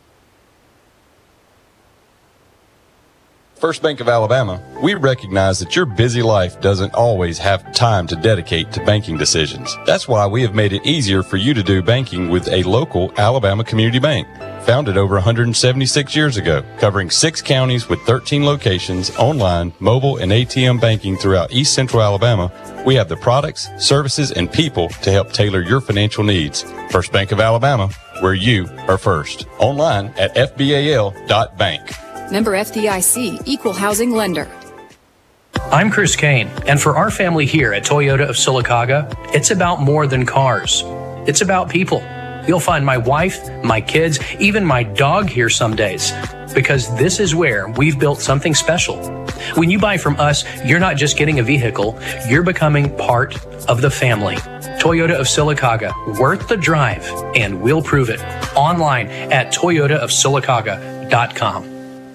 First Bank of Alabama, we recognize that your busy life doesn't always have time to dedicate to banking decisions. That's why we have made it easier for you to do banking with a local Alabama community bank. Founded over 176 years ago, covering 6 counties with 13 locations, online, mobile, and ATM banking throughout East Central Alabama, we have the products, services, and people to help tailor your financial needs. First Bank of Alabama, where you are first. Online at fbal.bank. Member FDIC, Equal Housing Lender. I'm Chris Kane, and for our family here at Toyota of Sylacauga, it's about more than cars. It's about people. You'll find my wife, my kids, even my dog here some days, because this is where we've built something special. When you buy from us, you're not just getting a vehicle, you're becoming part of the family. Toyota of Sylacauga, worth the drive, and we'll prove it. Online at toyotaofsylacauga.com.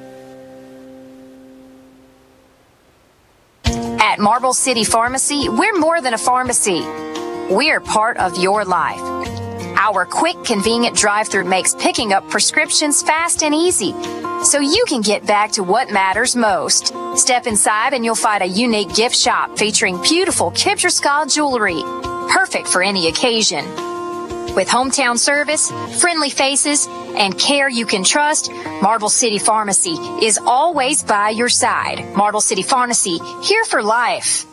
At Marble City Pharmacy, we're more than a pharmacy. We're part of your life. Our quick, convenient drive-thru makes picking up prescriptions fast and easy, so you can get back to what matters most. Step inside and you'll find a unique gift shop featuring beautiful Kipscher jewelry, perfect for any occasion. With hometown service, friendly faces, and care you can trust, Marble City Pharmacy is always by your side. Marble City Pharmacy, here for life.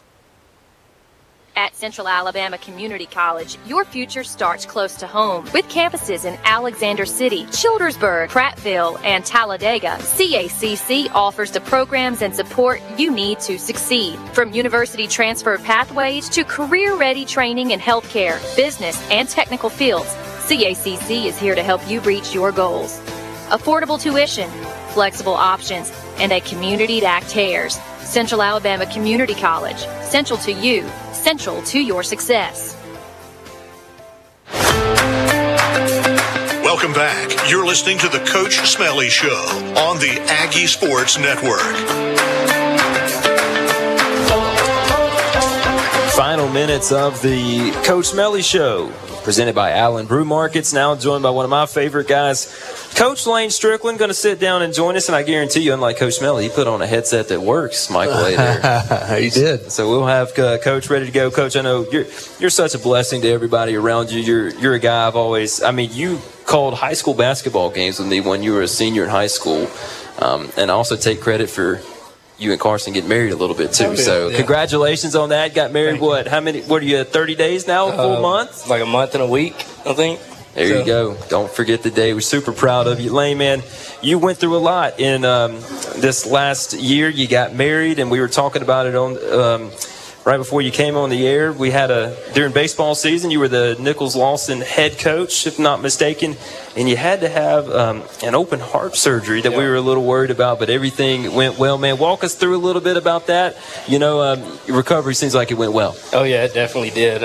At Central Alabama Community College, your future starts close to home. With campuses in Alexander City, Childersburg, Prattville, and Talladega, CACC offers the programs and support you need to succeed. From university transfer pathways to career-ready training in healthcare, business, and technical fields, CACC is here to help you reach your goals. Affordable tuition, flexible options, and a community that cares. Central Alabama Community College, central to you, central to your success. Welcome back. You're listening to the Coach Smelly Show on the Aggie Sports Network. Final minutes of the Coach Smelly Show, presented by Allen Brew Markets. Now joined by one of my favorite guys, Coach Lane Strickland, going to sit down and join us. And I guarantee you, unlike Coach Smelly, he put on a headset that works, Michael Adair. He did. So we'll have Coach ready to go. Coach, I know you're such a blessing to everybody around you. You're a guy you called high school basketball games with me when you were a senior in high school. And I also take credit for you and Carson getting married a little bit too. Congratulations on that. Got married, what are you, 30 days now, a full month? Like a month and a week, I think. There you go. Don't forget the day. We're super proud of you. Lane, man, you went through a lot in this last year. You got married, and we were talking about it on right before you came on the air. We had during baseball season, you were the Nichols-Lawson head coach, if not mistaken, and you had to have an open heart surgery that we were a little worried about, but everything went well, man. Walk us through a little bit about that. Your recovery seems like it went well. Oh, yeah, it definitely did.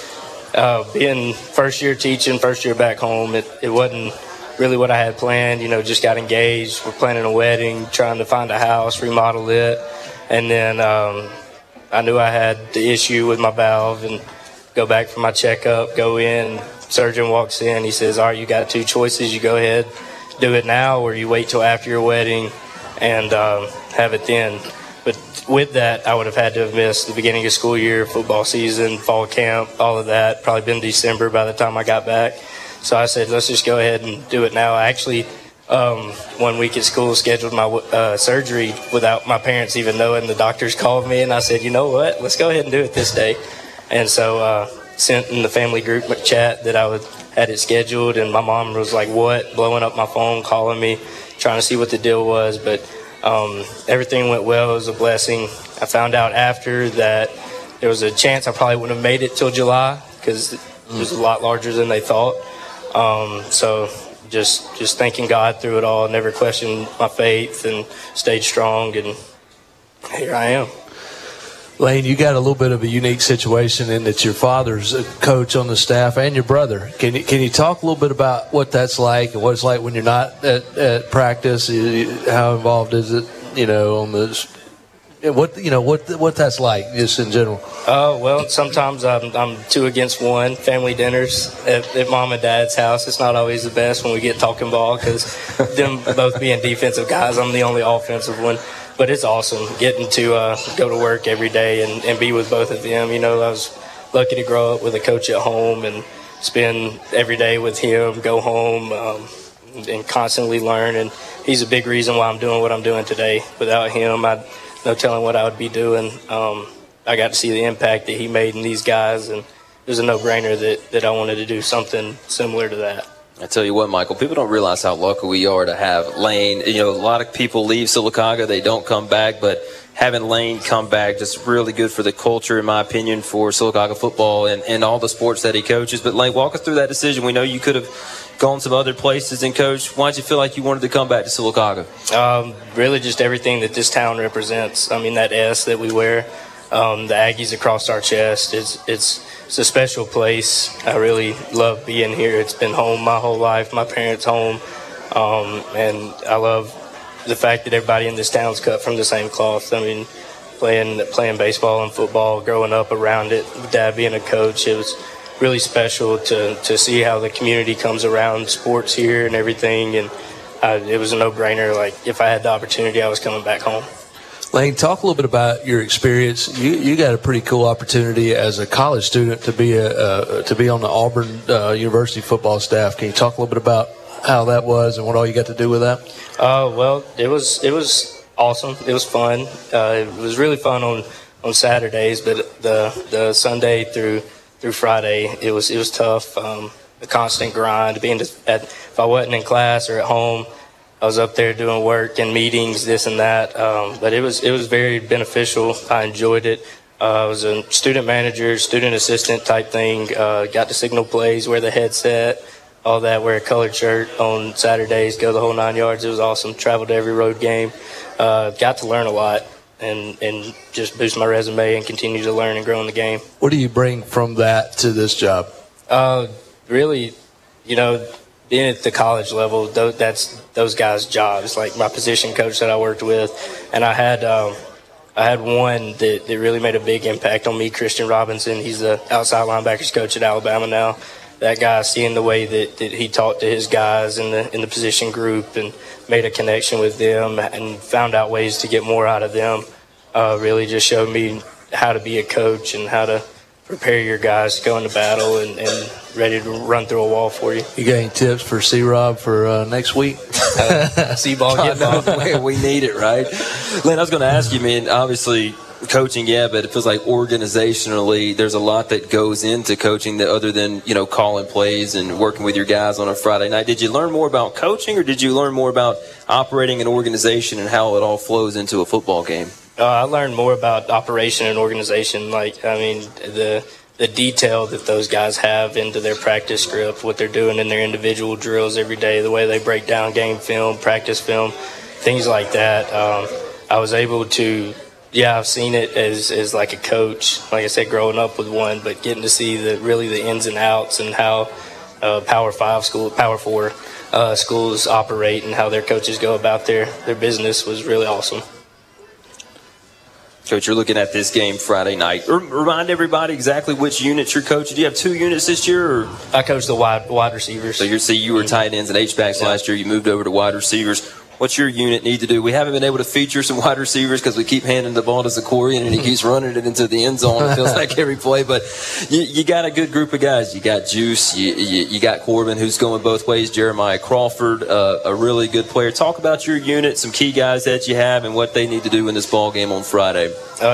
Being first year teaching, first year back home, it wasn't really what I had planned. Just got engaged. We're planning a wedding, trying to find a house, remodel it. And then I knew I had the issue with my valve and go back for my checkup, go in. Surgeon walks in. He says, all right, you got two choices. You go ahead, do it now, or you wait till after your wedding and have it then. But with that, I would have had to have missed the beginning of school year, football season, fall camp, all of that. Probably been December by the time I got back. So I said, let's just go ahead and do it now. I actually, 1 week at school, scheduled my surgery without my parents even knowing. The doctors called me, and I said, you know what? Let's go ahead and do it this day. And so sent in the family group chat that I had it scheduled, and my mom was like, what? Blowing up my phone, calling me, trying to see what the deal was. But everything went well. It was a blessing. I found out after that there was a chance I probably wouldn't have made it till July because it was a lot larger than they thought. So just thanking God through it all, never questioned my faith and stayed strong, and here I am. Lane, you got a little bit of a unique situation in that your father's a coach on the staff and your brother. Can you talk a little bit about what that's like and what it's like when you're not at practice? How involved is it, on this? What that's like just in general? Well, sometimes I'm 2 against 1. Family dinners at mom and dad's house. It's not always the best when we get talking ball because them both being defensive guys, I'm the only offensive one. But it's awesome getting to go to work every day and be with both of them. I was lucky to grow up with a coach at home and spend every day with him, go home and constantly learn. And he's a big reason why I'm doing what I'm doing today. Without him, no telling what I would be doing. I got to see the impact that he made in these guys, and it was a no-brainer that I wanted to do something similar to that. I tell you what, Michael, people don't realize how lucky we are to have Lane. A lot of people leave Sylacauga, they don't come back, but having Lane come back just really good for the culture, in my opinion, for Sylacauga football and all the sports that he coaches. But Lane, walk us through that decision. We know you could have gone some other places and coached. Why did you feel like you wanted to come back to Sylacauga? Really just everything that this town represents. I mean, that S that we wear, the Aggies across our chest, it's a special place. I really love being here. It's been home my whole life, my parents' home, and I love the fact that everybody in this town's cut from the same cloth. I mean, playing baseball and football, growing up around it, Dad being a coach, it was really special to see how the community comes around sports here and everything, and it was a no-brainer. Like, if I had the opportunity, I was coming back home. Lane, talk a little bit about your experience. You got a pretty cool opportunity as a college student to be on the Auburn University football staff. Can you talk a little bit about how that was and what all you got to do with that? Well, it was awesome. It was fun. It was really fun on Saturdays, but the Sunday through Friday, it was tough. The constant grind, if I wasn't in class or at home, I was up there doing work and meetings, this and that. But it was very beneficial. I enjoyed it. I was a student manager, student assistant type thing. Got to signal plays, wear the headset, all that, wear a colored shirt on Saturdays, go the whole 9 yards. It was awesome. Traveled to every road game. Got to learn a lot and just boost my resume and continue to learn and grow in the game. What do you bring from that to this job? Really, being at the college level, that's those guys' jobs. Like my position coach that I worked with, and I had one that really made a big impact on me, Christian Robinson. He's the outside linebackers coach at Alabama now. That guy, seeing the way that he talked to his guys in the position group and made a connection with them and found out ways to get more out of them, really just showed me how to be a coach and how to prepare your guys to go into battle and ready to run through a wall for you. You got any tips for C-Rob for next week? C-ball, get ball. We need it, right? Lynn, I was going to ask you, man, obviously coaching, yeah, but it feels like organizationally there's a lot that goes into coaching that other than, calling plays and working with your guys on a Friday night. Did you learn more about coaching, or did you learn more about operating an organization and how it all flows into a football game? I learned more about operation and organization. The detail that those guys have into their practice script, what they're doing in their individual drills every day, the way they break down game film, practice film, things like that. I was able to, I've seen it as like a coach, like I said, growing up with one, but getting to see the ins and outs and how Power 4 schools operate and how their coaches go about their business was really awesome. Coach, you're looking at this game Friday night. Remind everybody exactly which units you're coaching. Do you have 2 units this year? Or? I coach the wide receivers. So you were tight ends and H-backs last year. You moved over to wide receivers. What's your unit need to do? We haven't been able to feature some wide receivers because we keep handing the ball to Zakorian and he keeps running it into the end zone. It feels like every play. But you got a good group of guys. You got Juice. You got Corbin, who's going both ways. Jeremiah Crawford, a really good player. Talk about your unit, some key guys that you have, and what they need to do in this ball game on Friday.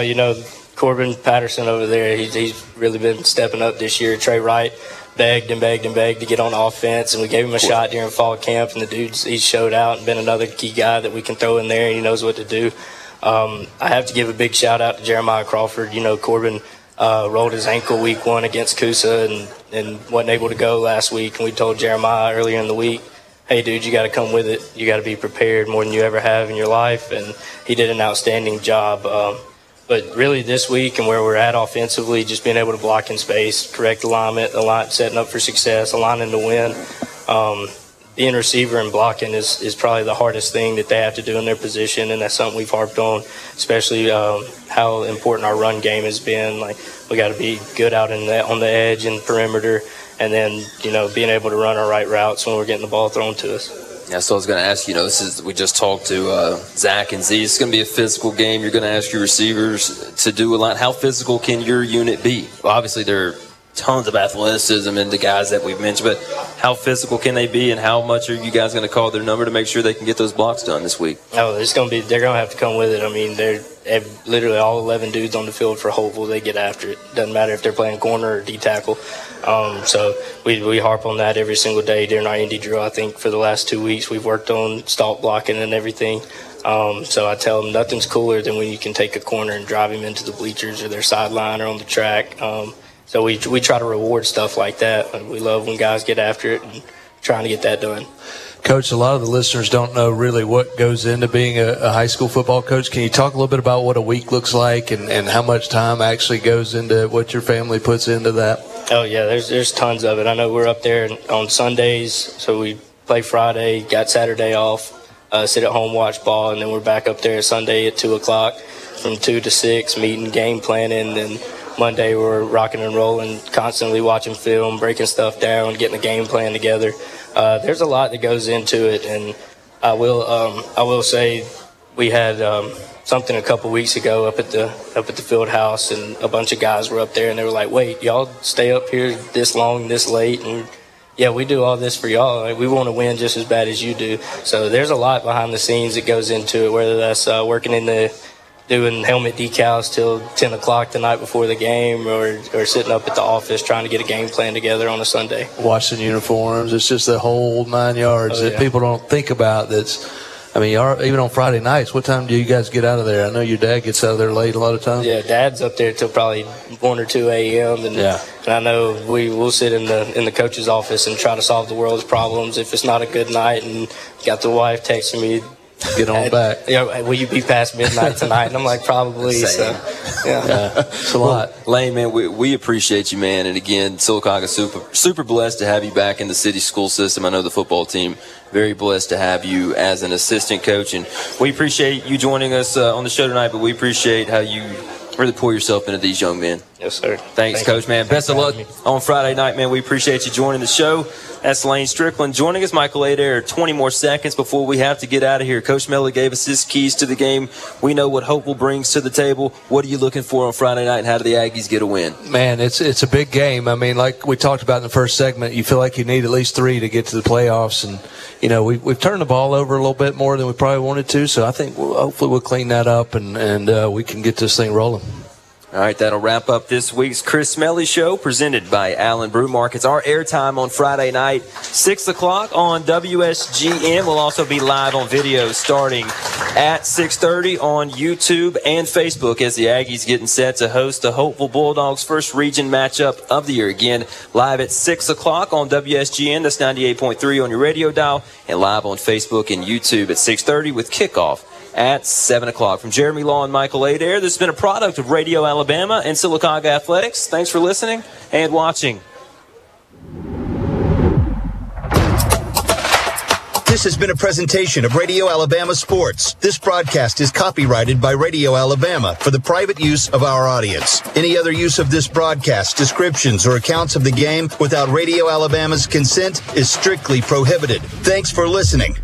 Corbin Patterson over there, he's really been stepping up this year. Trey Wright begged to get on offense, and we gave him a shot during fall camp, and the he's showed out and been another key guy that we can throw in there, and he knows what to do. I have to give a big shout out to Jeremiah Crawford. Corbin rolled his ankle week 1 against Coosa and wasn't able to go last week, and we told Jeremiah earlier in the week, hey, dude, you got to come with it. You got to be prepared more than you ever have in your life, and he did an outstanding job. But really this week and where we're at offensively, just being able to block in space, correct alignment, setting up for success, aligning to win. Being receiver and blocking is probably the hardest thing that they have to do in their position, and that's something we've harped on, especially how important our run game has been. We got to be good out on the edge and perimeter, and then being able to run our right routes when we're getting the ball thrown to us. Yeah, so I was going to ask we just talked to Zach and Z. It's going to be a physical game. You're going to ask your receivers to do a lot. How physical can your unit be? Well, obviously, there are tons of athleticism in the guys that we've mentioned, but how physical can they be, and how much are you guys going to call their number to make sure they can get those blocks done this week? Oh, they're going to have to come with it. They're literally all 11 dudes on the field for Hopeful. They get after it. Doesn't matter if they're playing corner or D-tackle. So we harp on that every single day during our Indy drill. I think for the last 2 weeks we've worked on stalk blocking and everything. So I tell them nothing's cooler than when you can take a corner and drive him into the bleachers or their sideline or on the track. So we try to reward stuff like that. We love when guys get after it and trying to get that done. Coach, a lot of the listeners don't know really what goes into being a high school football coach. Can you talk a little bit about what a week looks like and how much time actually goes into what your family puts into that? Oh, yeah, there's tons of it. I know we're up there on Sundays, so we play Friday, got Saturday off, sit at home, watch ball, and then we're back up there Sunday at 2 o'clock from 2 to 6, meeting, game planning, and Monday we're rocking and rolling, constantly watching film, breaking stuff down, getting a game plan together. There's a lot that goes into it, and I will say we had something a couple weeks ago up at the field house, and a bunch of guys were up there, and they were like, wait, y'all stay up here this long, this late? And yeah, we do all this for y'all. We want to win just as bad as you do. So there's a lot behind the scenes that goes into it, whether that's working doing helmet decals till 10 o'clock the night before the game, or sitting up at the office trying to get a game plan together on a Sunday. Washing uniforms. It's just the whole 9 yards that people don't think about. Even on Friday nights, what time do you guys get out of there? I know your dad gets out of there late a lot of times. Yeah, Dad's up there till probably 1 or 2 a.m. And I know we'll sit in the coach's office and try to solve the world's problems if it's not a good night, and got the wife texting me, get on back. Will you be past midnight tonight? And I'm like, probably. So, it's a lot. Lane, man, we appreciate you, man. And again, Sylacauga super blessed to have you back in the city school system. I know the football team very blessed to have you as an assistant coach, and we appreciate you joining us on the show tonight. But we appreciate how you really pour yourself into these young men. Yes, sir. Thanks, Coach, man. Best of luck on Friday night, man. We appreciate you joining the show. That's Lane Strickland joining us. Michael Adair, 20 more seconds before we have to get out of here. Coach Smelly gave us his keys to the game. We know what Hopeful brings to the table. What are you looking for on Friday night, and how do the Aggies get a win? Man, it's a big game. I mean, like we talked about in the first segment, you feel like you need at least 3 to get to the playoffs. And, you know, we've turned the ball over a little bit more than we probably wanted to, so I think hopefully we'll clean that up and we can get this thing rolling. All right, that'll wrap up this week's Chris Smelly Show, presented by Allen Brew Markets. Our airtime on Friday night, 6 o'clock on WSGN. We'll also be live on video starting at 6:30 on YouTube and Facebook as the Aggies getting set to host the Hopeful Bulldogs' first region matchup of the year. Again, live at 6 o'clock on WSGN. That's 98.3 on your radio dial, and live on Facebook and YouTube at 6:30 with kickoff at 7 o'clock. From Jeremy Law and Michael Adair, this has been a product of Radio Alabama and Sylacauga Athletics. Thanks for listening and watching. This has been a presentation of Radio Alabama Sports. This broadcast is copyrighted by Radio Alabama for the private use of our audience. Any other use of this broadcast, descriptions, or accounts of the game without Radio Alabama's consent is strictly prohibited. Thanks for listening.